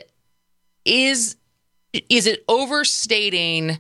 is is it overstating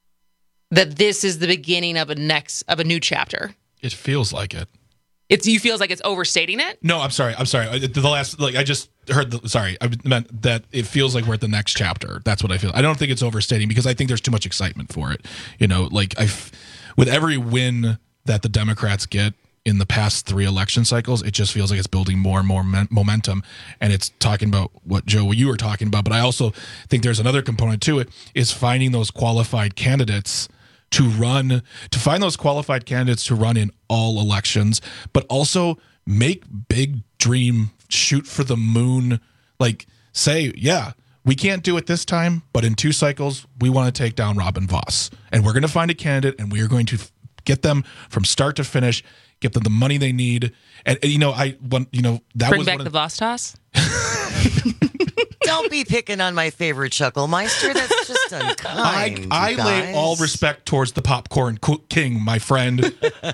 that this is the beginning of a next of a new chapter? It feels like it. It's you feels like it's overstating it? No, I'm sorry. I'm sorry. The last, like, I just heard the, sorry, I meant that it feels like we're at the next chapter. That's what I feel. I don't think it's overstating because I think there's too much excitement for it. You know, like I, with every win that the Democrats get in the past three election cycles, it just feels like it's building more and more momentum. And it's talking about what, Joe, what you were talking about. But I also think there's another component to it, is finding those qualified candidates to run, to find those qualified candidates to run in all elections, but also make big dream, shoot for the moon, like say, yeah, we can't do it this time, but in two cycles, we want to take down Robin Voss. And we're going to find a candidate, and we are going to get them from start to finish, get them the money they need. And, and you know, I want, you know, that Bring was back one the of, Voss toss? Don't be picking on my favorite Chucklemeister. That's just unkind. I, I you lay guys. all respect towards the popcorn co- king, my friend.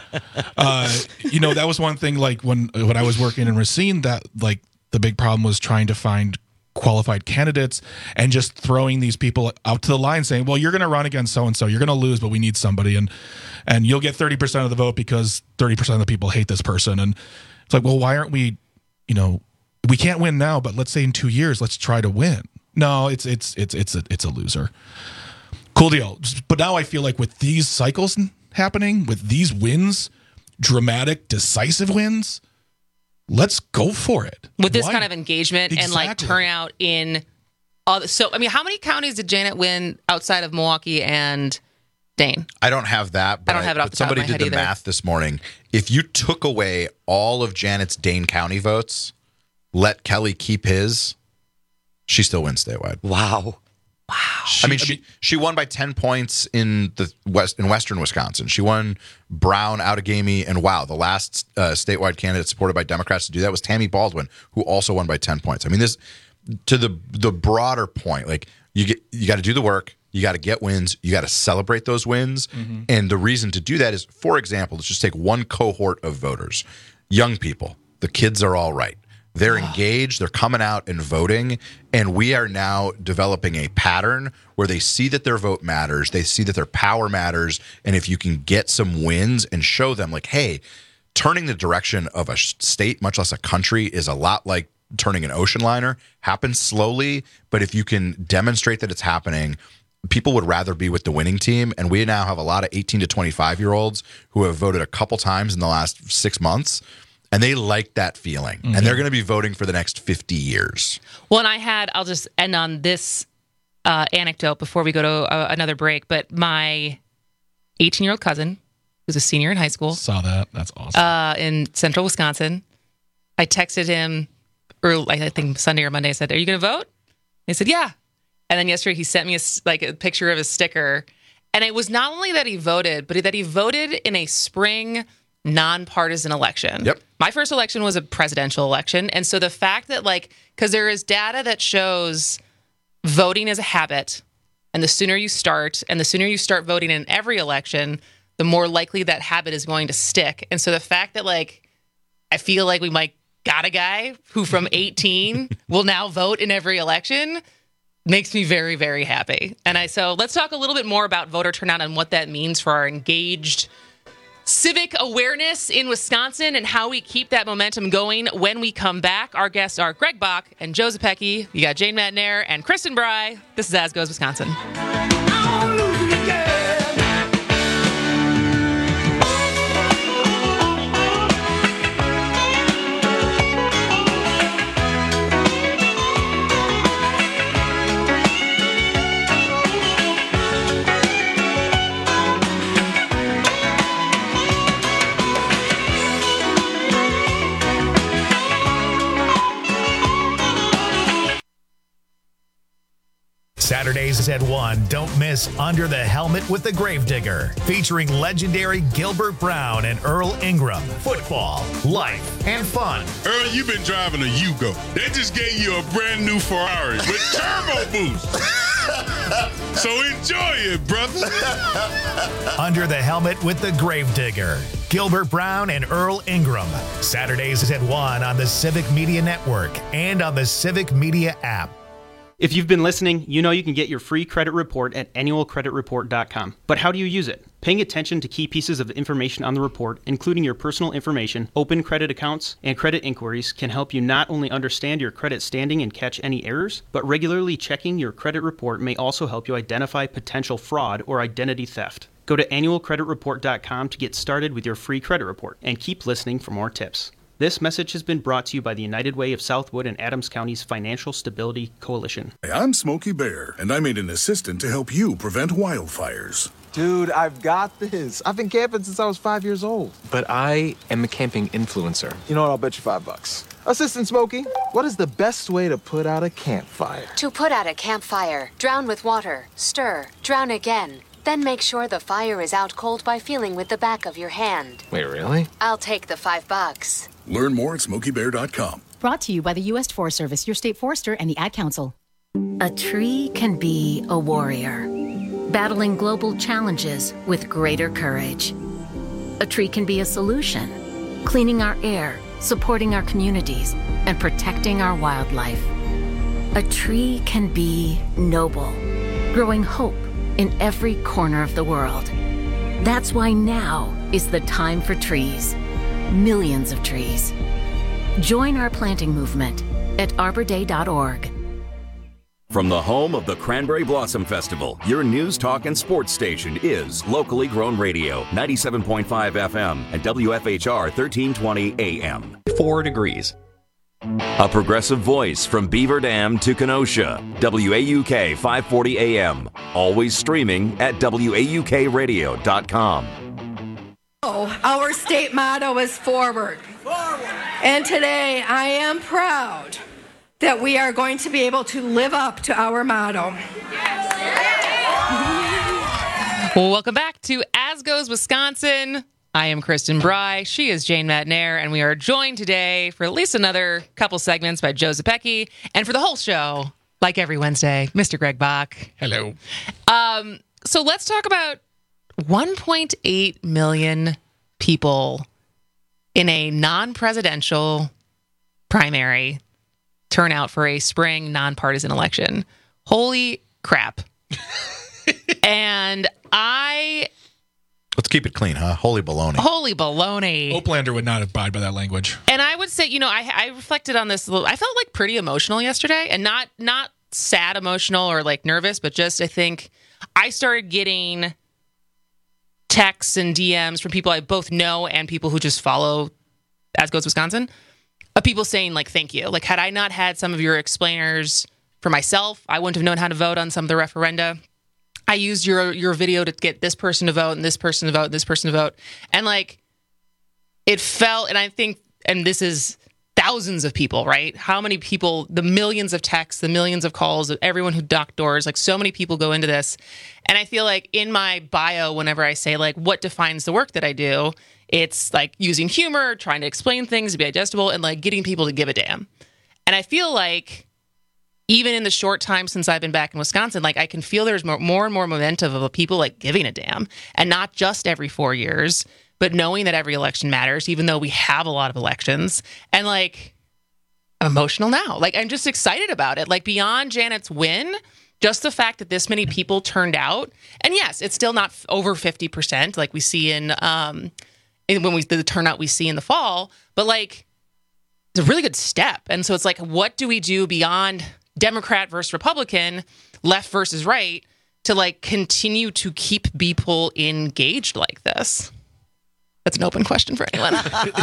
uh, you know, that was one thing. Like when when I was working in Racine, that like the big problem was trying to find qualified candidates and just throwing these people out to the line, saying, "Well, you're going to run against so and so. You're going to lose, but we need somebody, and and you'll get thirty percent of the vote because thirty percent of the people hate this person." And it's like, well, why aren't we? You know. We can't win now, but let's say in two years, let's try to win. No, it's it's it's it's a it's a loser. Cool deal. But now I feel like with these cycles happening, with these wins, dramatic, decisive wins, let's go for it. With this Why? kind of engagement Exactly. and like turnout in all the, so I mean, how many counties did Janet win outside of Milwaukee and Dane? I don't have that. But I don't have it off but the top of somebody my did head the either. math this morning. If you took away all of Janet's Dane County votes, let Kelly keep his, she still wins statewide. Wow. Wow. I mean, she she won by ten points in the west in western Wisconsin. She won Brown, Outagamie, and wow, the last uh, statewide candidate supported by Democrats to do that was Tammy Baldwin, who also won by ten points. I mean, this to the the broader point, like you get you got to do the work, you got to get wins, you got to celebrate those wins, Mm-hmm. and the reason to do that is, for example, let's just take one cohort of voters, young people. The kids are all right. They're engaged, they're coming out and voting, and we are now developing a pattern where they see that their vote matters, they see that their power matters, and if you can get some wins and show them, like, hey, turning the direction of a state, much less a country, is a lot like turning an ocean liner, happens slowly, but if you can demonstrate that it's happening, people would rather be with the winning team, and we now have a lot of eighteen to twenty-five-year-olds who have voted a couple times in the last six months, and they like that feeling, Mm-hmm. and they're going to be voting for the next fifty years. Well, and I had, I'll just end on this uh, anecdote before we go to uh, another break, but my eighteen-year-old cousin, who's a senior in high school. Saw that. That's awesome. Uh, in central Wisconsin. I texted him, early, I think Sunday or Monday. I said, "Are you going to vote?" He said, "Yeah." And then yesterday he sent me a, like a picture of his sticker. And it was not only that he voted, but that he voted in a spring nonpartisan election. Yep. My first election was a presidential election. And so the fact that, like, because there is data that shows voting is a habit, and the sooner you start, and the sooner you start voting in every election, the more likely that habit is going to stick. And so the fact that, like, I feel like we might got a guy who from eighteen will now vote in every election makes me very, very happy. And I so let's talk a little bit more about voter turnout and what that means for our engaged civic awareness in Wisconsin and how we keep that momentum going when we come back. Our guests are Greg Bach and Joe Zepecki. You got Jane Madnair and Kristen Bry. This is As Goes Wisconsin. Saturdays at one, don't miss Under the Helmet with the Gravedigger, featuring legendary Gilbert Brown and Earl Ingram. Football, life, and fun. Earl, you've been driving a Yugo. They just gave you a brand new Ferrari with turbo boost. So enjoy it, brother. Under the Helmet with the Gravedigger, Gilbert Brown and Earl Ingram. Saturdays at one on the Civic Media Network and on the Civic Media app. If you've been listening, you know you can get your free credit report at annual credit report dot com. But how do you use it? Paying attention to key pieces of information on the report, including your personal information, open credit accounts, and credit inquiries, can help you not only understand your credit standing and catch any errors, but regularly checking your credit report may also help you identify potential fraud or identity theft. Go to annual credit report dot com to get started with your free credit report, and keep listening for more tips. This message has been brought to you by the United Way of Southwood and Adams County's Financial Stability Coalition. Hey, I'm Smokey Bear, and I made an assistant to help you prevent wildfires. Dude, I've got this. I've been camping since I was five years old. But I am a camping influencer. You know what? I'll bet you five bucks. Assistant Smokey, what is the best way to put out a campfire? To put out a campfire, drown with water, stir, drown again. Then make sure the fire is out cold by feeling with the back of your hand. Wait, really? I'll take the five bucks. Learn more at smokey bear dot com. Brought to you by the U S Forest Service, your state forester, and the Ad Council. A tree can be a warrior, battling global challenges with greater courage. A tree can be a solution, cleaning our air, supporting our communities, and protecting our wildlife. A tree can be noble, growing hope in every corner of the world. That's why now is the time for trees. Millions of trees. Join our planting movement at arbor day dot org. From the home of the Cranberry Blossom Festival, your news, talk, and sports station is Locally Grown Radio, ninety-seven point five F M and W F H R thirteen twenty A M. Four degrees. A progressive voice from Beaver Dam to Kenosha, W A U K five forty A M. Always streaming at W A U K radio dot com. Oh, our state motto is forward. Forward. And today I am proud that we are going to be able to live up to our motto. Well, welcome back to As Goes Wisconsin. I am Kristen Bry. She is Jane Matnair, and we are joined today for at least another couple segments by Joe Zepecki, and for the whole show, like every Wednesday, Mister Greg Bach. Hello. Um, so let's talk about one point eight million people in a non-presidential primary turnout for a spring nonpartisan election. Holy crap. And I... Let's keep it clean, huh? Holy baloney. Holy baloney. Oplander would not abide by that language. And I would say, you know, I, I reflected on this a little. I felt like pretty emotional yesterday, and not not sad emotional or like nervous, but just I think I started getting texts and D Ms from people I both know and people who just follow As Goes Wisconsin, of people saying like, thank you. Like, had I not had some of your explainers for myself, I wouldn't have known how to vote on some of the referenda. I used your your video to get this person to vote and this person to vote and this person to vote. And like, it felt, and I think, and this is thousands of people, right? How many people, the millions of texts, the millions of calls, of everyone who knocked doors, like so many people go into this. And I feel like in my bio, whenever I say like, what defines the work that I do, it's like using humor, trying to explain things to be digestible, and like getting people to give a damn. And I feel like even in the short time since I've been back in Wisconsin, like I can feel there's more, more and more momentum of people like giving a damn, and not just every four years, but knowing that every election matters, even though we have a lot of elections. And like, I'm emotional now. Like, I'm just excited about it. Like, beyond Janet's win, just the fact that this many people turned out. And yes, it's still not f- over fifty percent like we see in, um, in when we the turnout we see in the fall, but like, it's a really good step. And so it's like, what do we do beyond Democrat versus Republican, left versus right, to like continue to keep people engaged like this? That's an open question for anyone.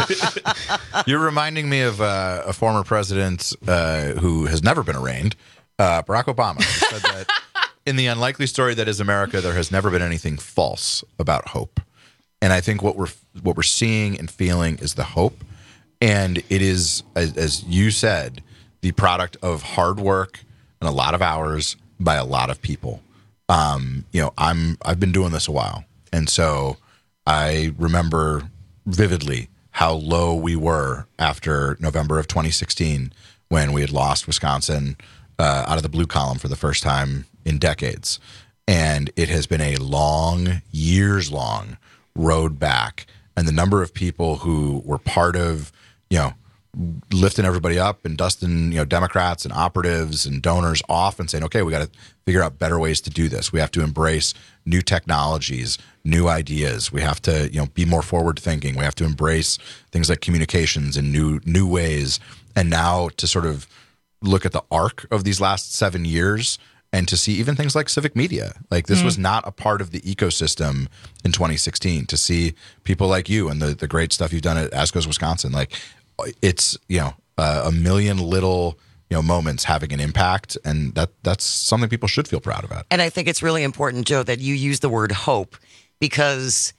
You're reminding me of uh, a former president uh, who has never been arraigned, uh, Barack Obama, who said that in the unlikely story that is America, there has never been anything false about hope. And I think what we're what we're seeing and feeling is the hope, and it is, as, as you said, the product of hard work and a lot of hours by a lot of people. Um, you know, I'm I've been doing this a while, and so I remember vividly how low we were after November of twenty sixteen when we had lost Wisconsin uh, out of the blue column for the first time in decades. And it has been a long, years-long road back. And the number of people who were part of, you know, lifting everybody up and dusting, you know, Democrats and operatives and donors off and saying, okay, we got to figure out better ways to do this. We have to embrace new technologies, new ideas. We have to, you know, be more forward thinking. We have to embrace things like communications in new new ways. And now to sort of look at the arc of these last seven years and to see even things like civic media. Like this mm-hmm. was not a part of the ecosystem in twenty sixteen. To see people like you and the, the great stuff you've done at As Goes Wisconsin, like it's, you know, uh, a million little, you know, moments having an impact, and that that's something people should feel proud about. And I think it's really important, Joe, that you use the word hope, because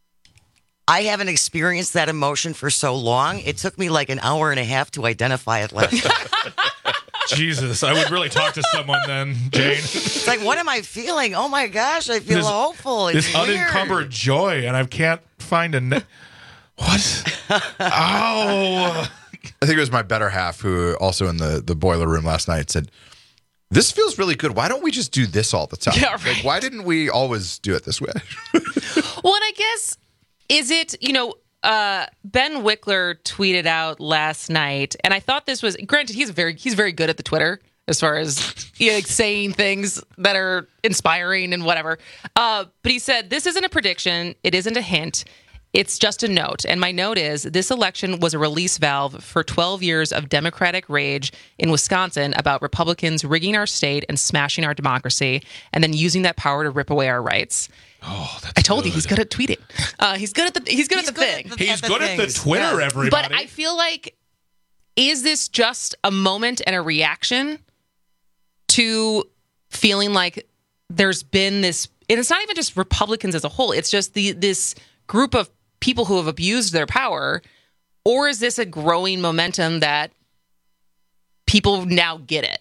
I haven't experienced that emotion for so long. It took me like an hour and a half to identify it last time. Jesus, I would really talk to someone then, Jane. It's like, what am I feeling? Oh my gosh, I feel this, hopeful. It's this weird. unencumbered joy, and I can't find a... Ne- what? Ow! I think it was my better half who also in the, the boiler room last night said, this feels really good. Why don't we just do this all the time? Yeah, right. Like, why didn't we always do it this way? Well, and I guess, is it, you know, uh, Ben Wickler tweeted out last night, and I thought this was, granted, he's very he's very good at the Twitter as far as you know, saying things that are inspiring and whatever. Uh, but he said, this isn't a prediction. It isn't a hint. It's just a note. And my note is, this election was a release valve for twelve years of Democratic rage in Wisconsin about Republicans rigging our state and smashing our democracy, and then using that power to rip away our rights. Oh, that's I told good. you, he's good at tweeting. Uh, he's good at the he's good He's at the good thing. at the- He's the good at the things. Twitter, Yeah. everybody. But I feel like, is this just a moment and a reaction to feeling like there's been this, and it's not even just Republicans as a whole, it's just the this group of people who have abused their power, or is this a growing momentum that people now get it?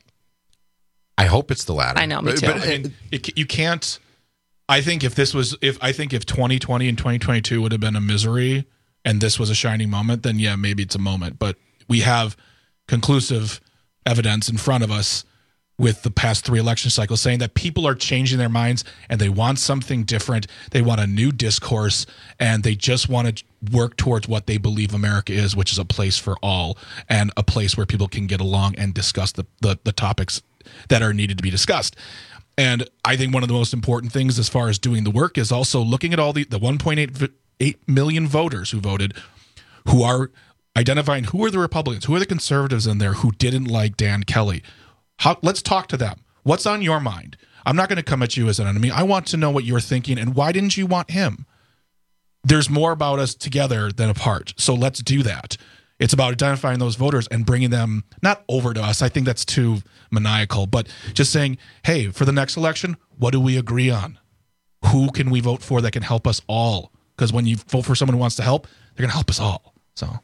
I hope it's the latter. I know, me But- too. but- I mean, it, you can't. I think if this was, if I think if twenty twenty and twenty twenty-two would have been a misery, and this was a shining moment, then yeah, maybe it's a moment. But we have conclusive evidence in front of us with the past three election cycles saying that people are changing their minds and they want something different. They want a new discourse, and they just want to work towards what they believe America is, which is a place for all and a place where people can get along and discuss the, the, the topics that are needed to be discussed. And I think one of the most important things as far as doing the work is also looking at all the, the one point eight million voters who voted, who are identifying who are the Republicans, who are the conservatives in there who didn't like Dan Kelly. How, let's talk to them. What's on your mind? I'm not going to come at you as an enemy. I want to know what you're thinking, and why didn't you want him? There's more about us together than apart, so let's do that. It's about identifying those voters and bringing them not over to us. I think that's too maniacal, but just saying, hey, for the next election, what do we agree on? Who can we vote for that can help us all? Because when you vote for someone who wants to help, they're going to help us all. So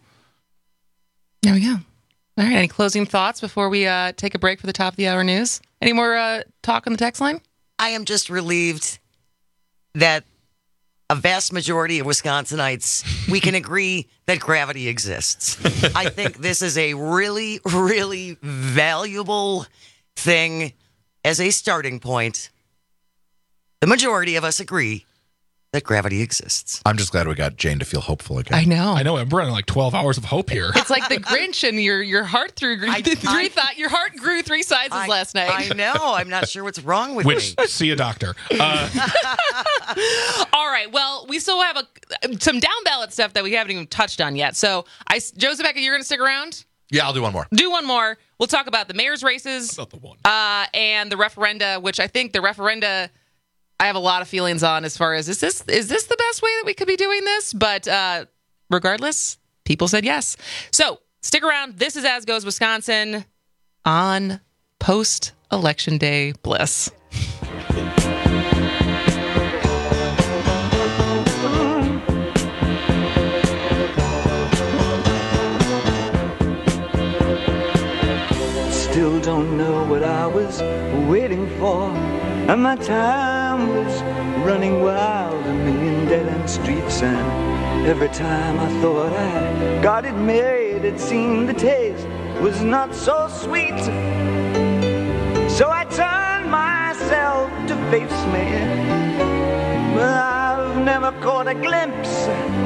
there we go. All right. Any closing thoughts before we uh, take a break for the top of the hour news? Any more uh, talk on the text line? I am just relieved that a vast majority of Wisconsinites, we can agree that gravity exists. I think this is a really, really valuable thing as a starting point. The majority of us agree that gravity exists. I'm just glad we got Jane to feel hopeful again. I know. I know. I'm running like twelve hours of hope here. It's like the Grinch, and your your heart through I, three I, th- your heart grew three sizes I, last night. I know. I'm not sure what's wrong with Which, me. see a doctor. Uh, All right. Well, we still have a some down ballot stuff that we haven't even touched on yet. So, I, Joseph, you're going to stick around? Yeah, I'll do one more. Do one more. We'll talk about the mayor's races, about the one, uh, and the referenda. Which I think the referenda, I have a lot of feelings on as far as is this is this the best way that we could be doing this? But uh, regardless, people said yes. So stick around. This is As Goes Wisconsin on post-election day bliss. Still don't know what I was waiting for, and my time was running wild, a million dead-end streets, and every time I thought I got it made, it seemed the taste was not so sweet. So I turned myself to face me, but I've never caught a glimpse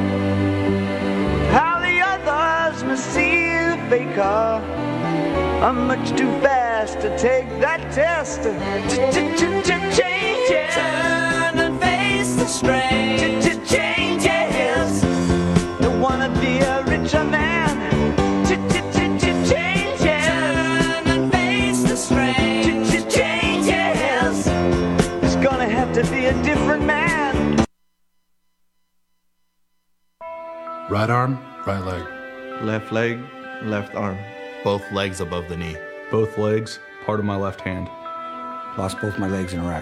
how the others must see the faker. I'm much too fast to take that test. Changes. Turn and face the strain. Changes. Don't wanna be a richer man. Changes. Turn and face the strain. Changes. It's gonna have to be a different man. Right arm, right leg. Left leg, left arm. Both legs above the knee. Both legs, part of my left hand. Lost both my legs in Iraq.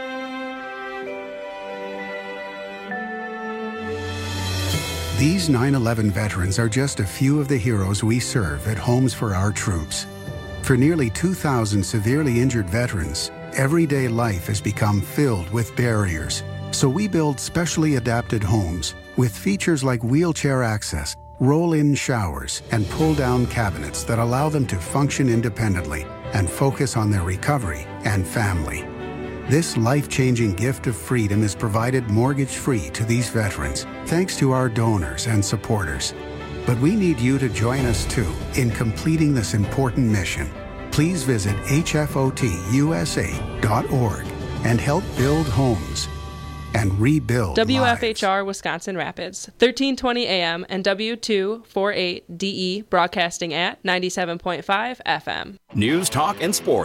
These nine eleven veterans are just a few of the heroes we serve at Homes for Our Troops. For nearly two thousand severely injured veterans, everyday life has become filled with barriers. So we build specially adapted homes with features like wheelchair access, roll-in showers, and pull-down cabinets that allow them to function independently and focus on their recovery and family. This life-changing gift of freedom is provided mortgage-free to these veterans, thanks to our donors and supporters. But we need you to join us, too, in completing this important mission. Please visit H F O T U S A dot org and help build homes and rebuild W F lives. H R Wisconsin Rapids, thirteen twenty A M and W two forty-eight D E, broadcasting at ninety-seven point five F M. News, talk, and sports.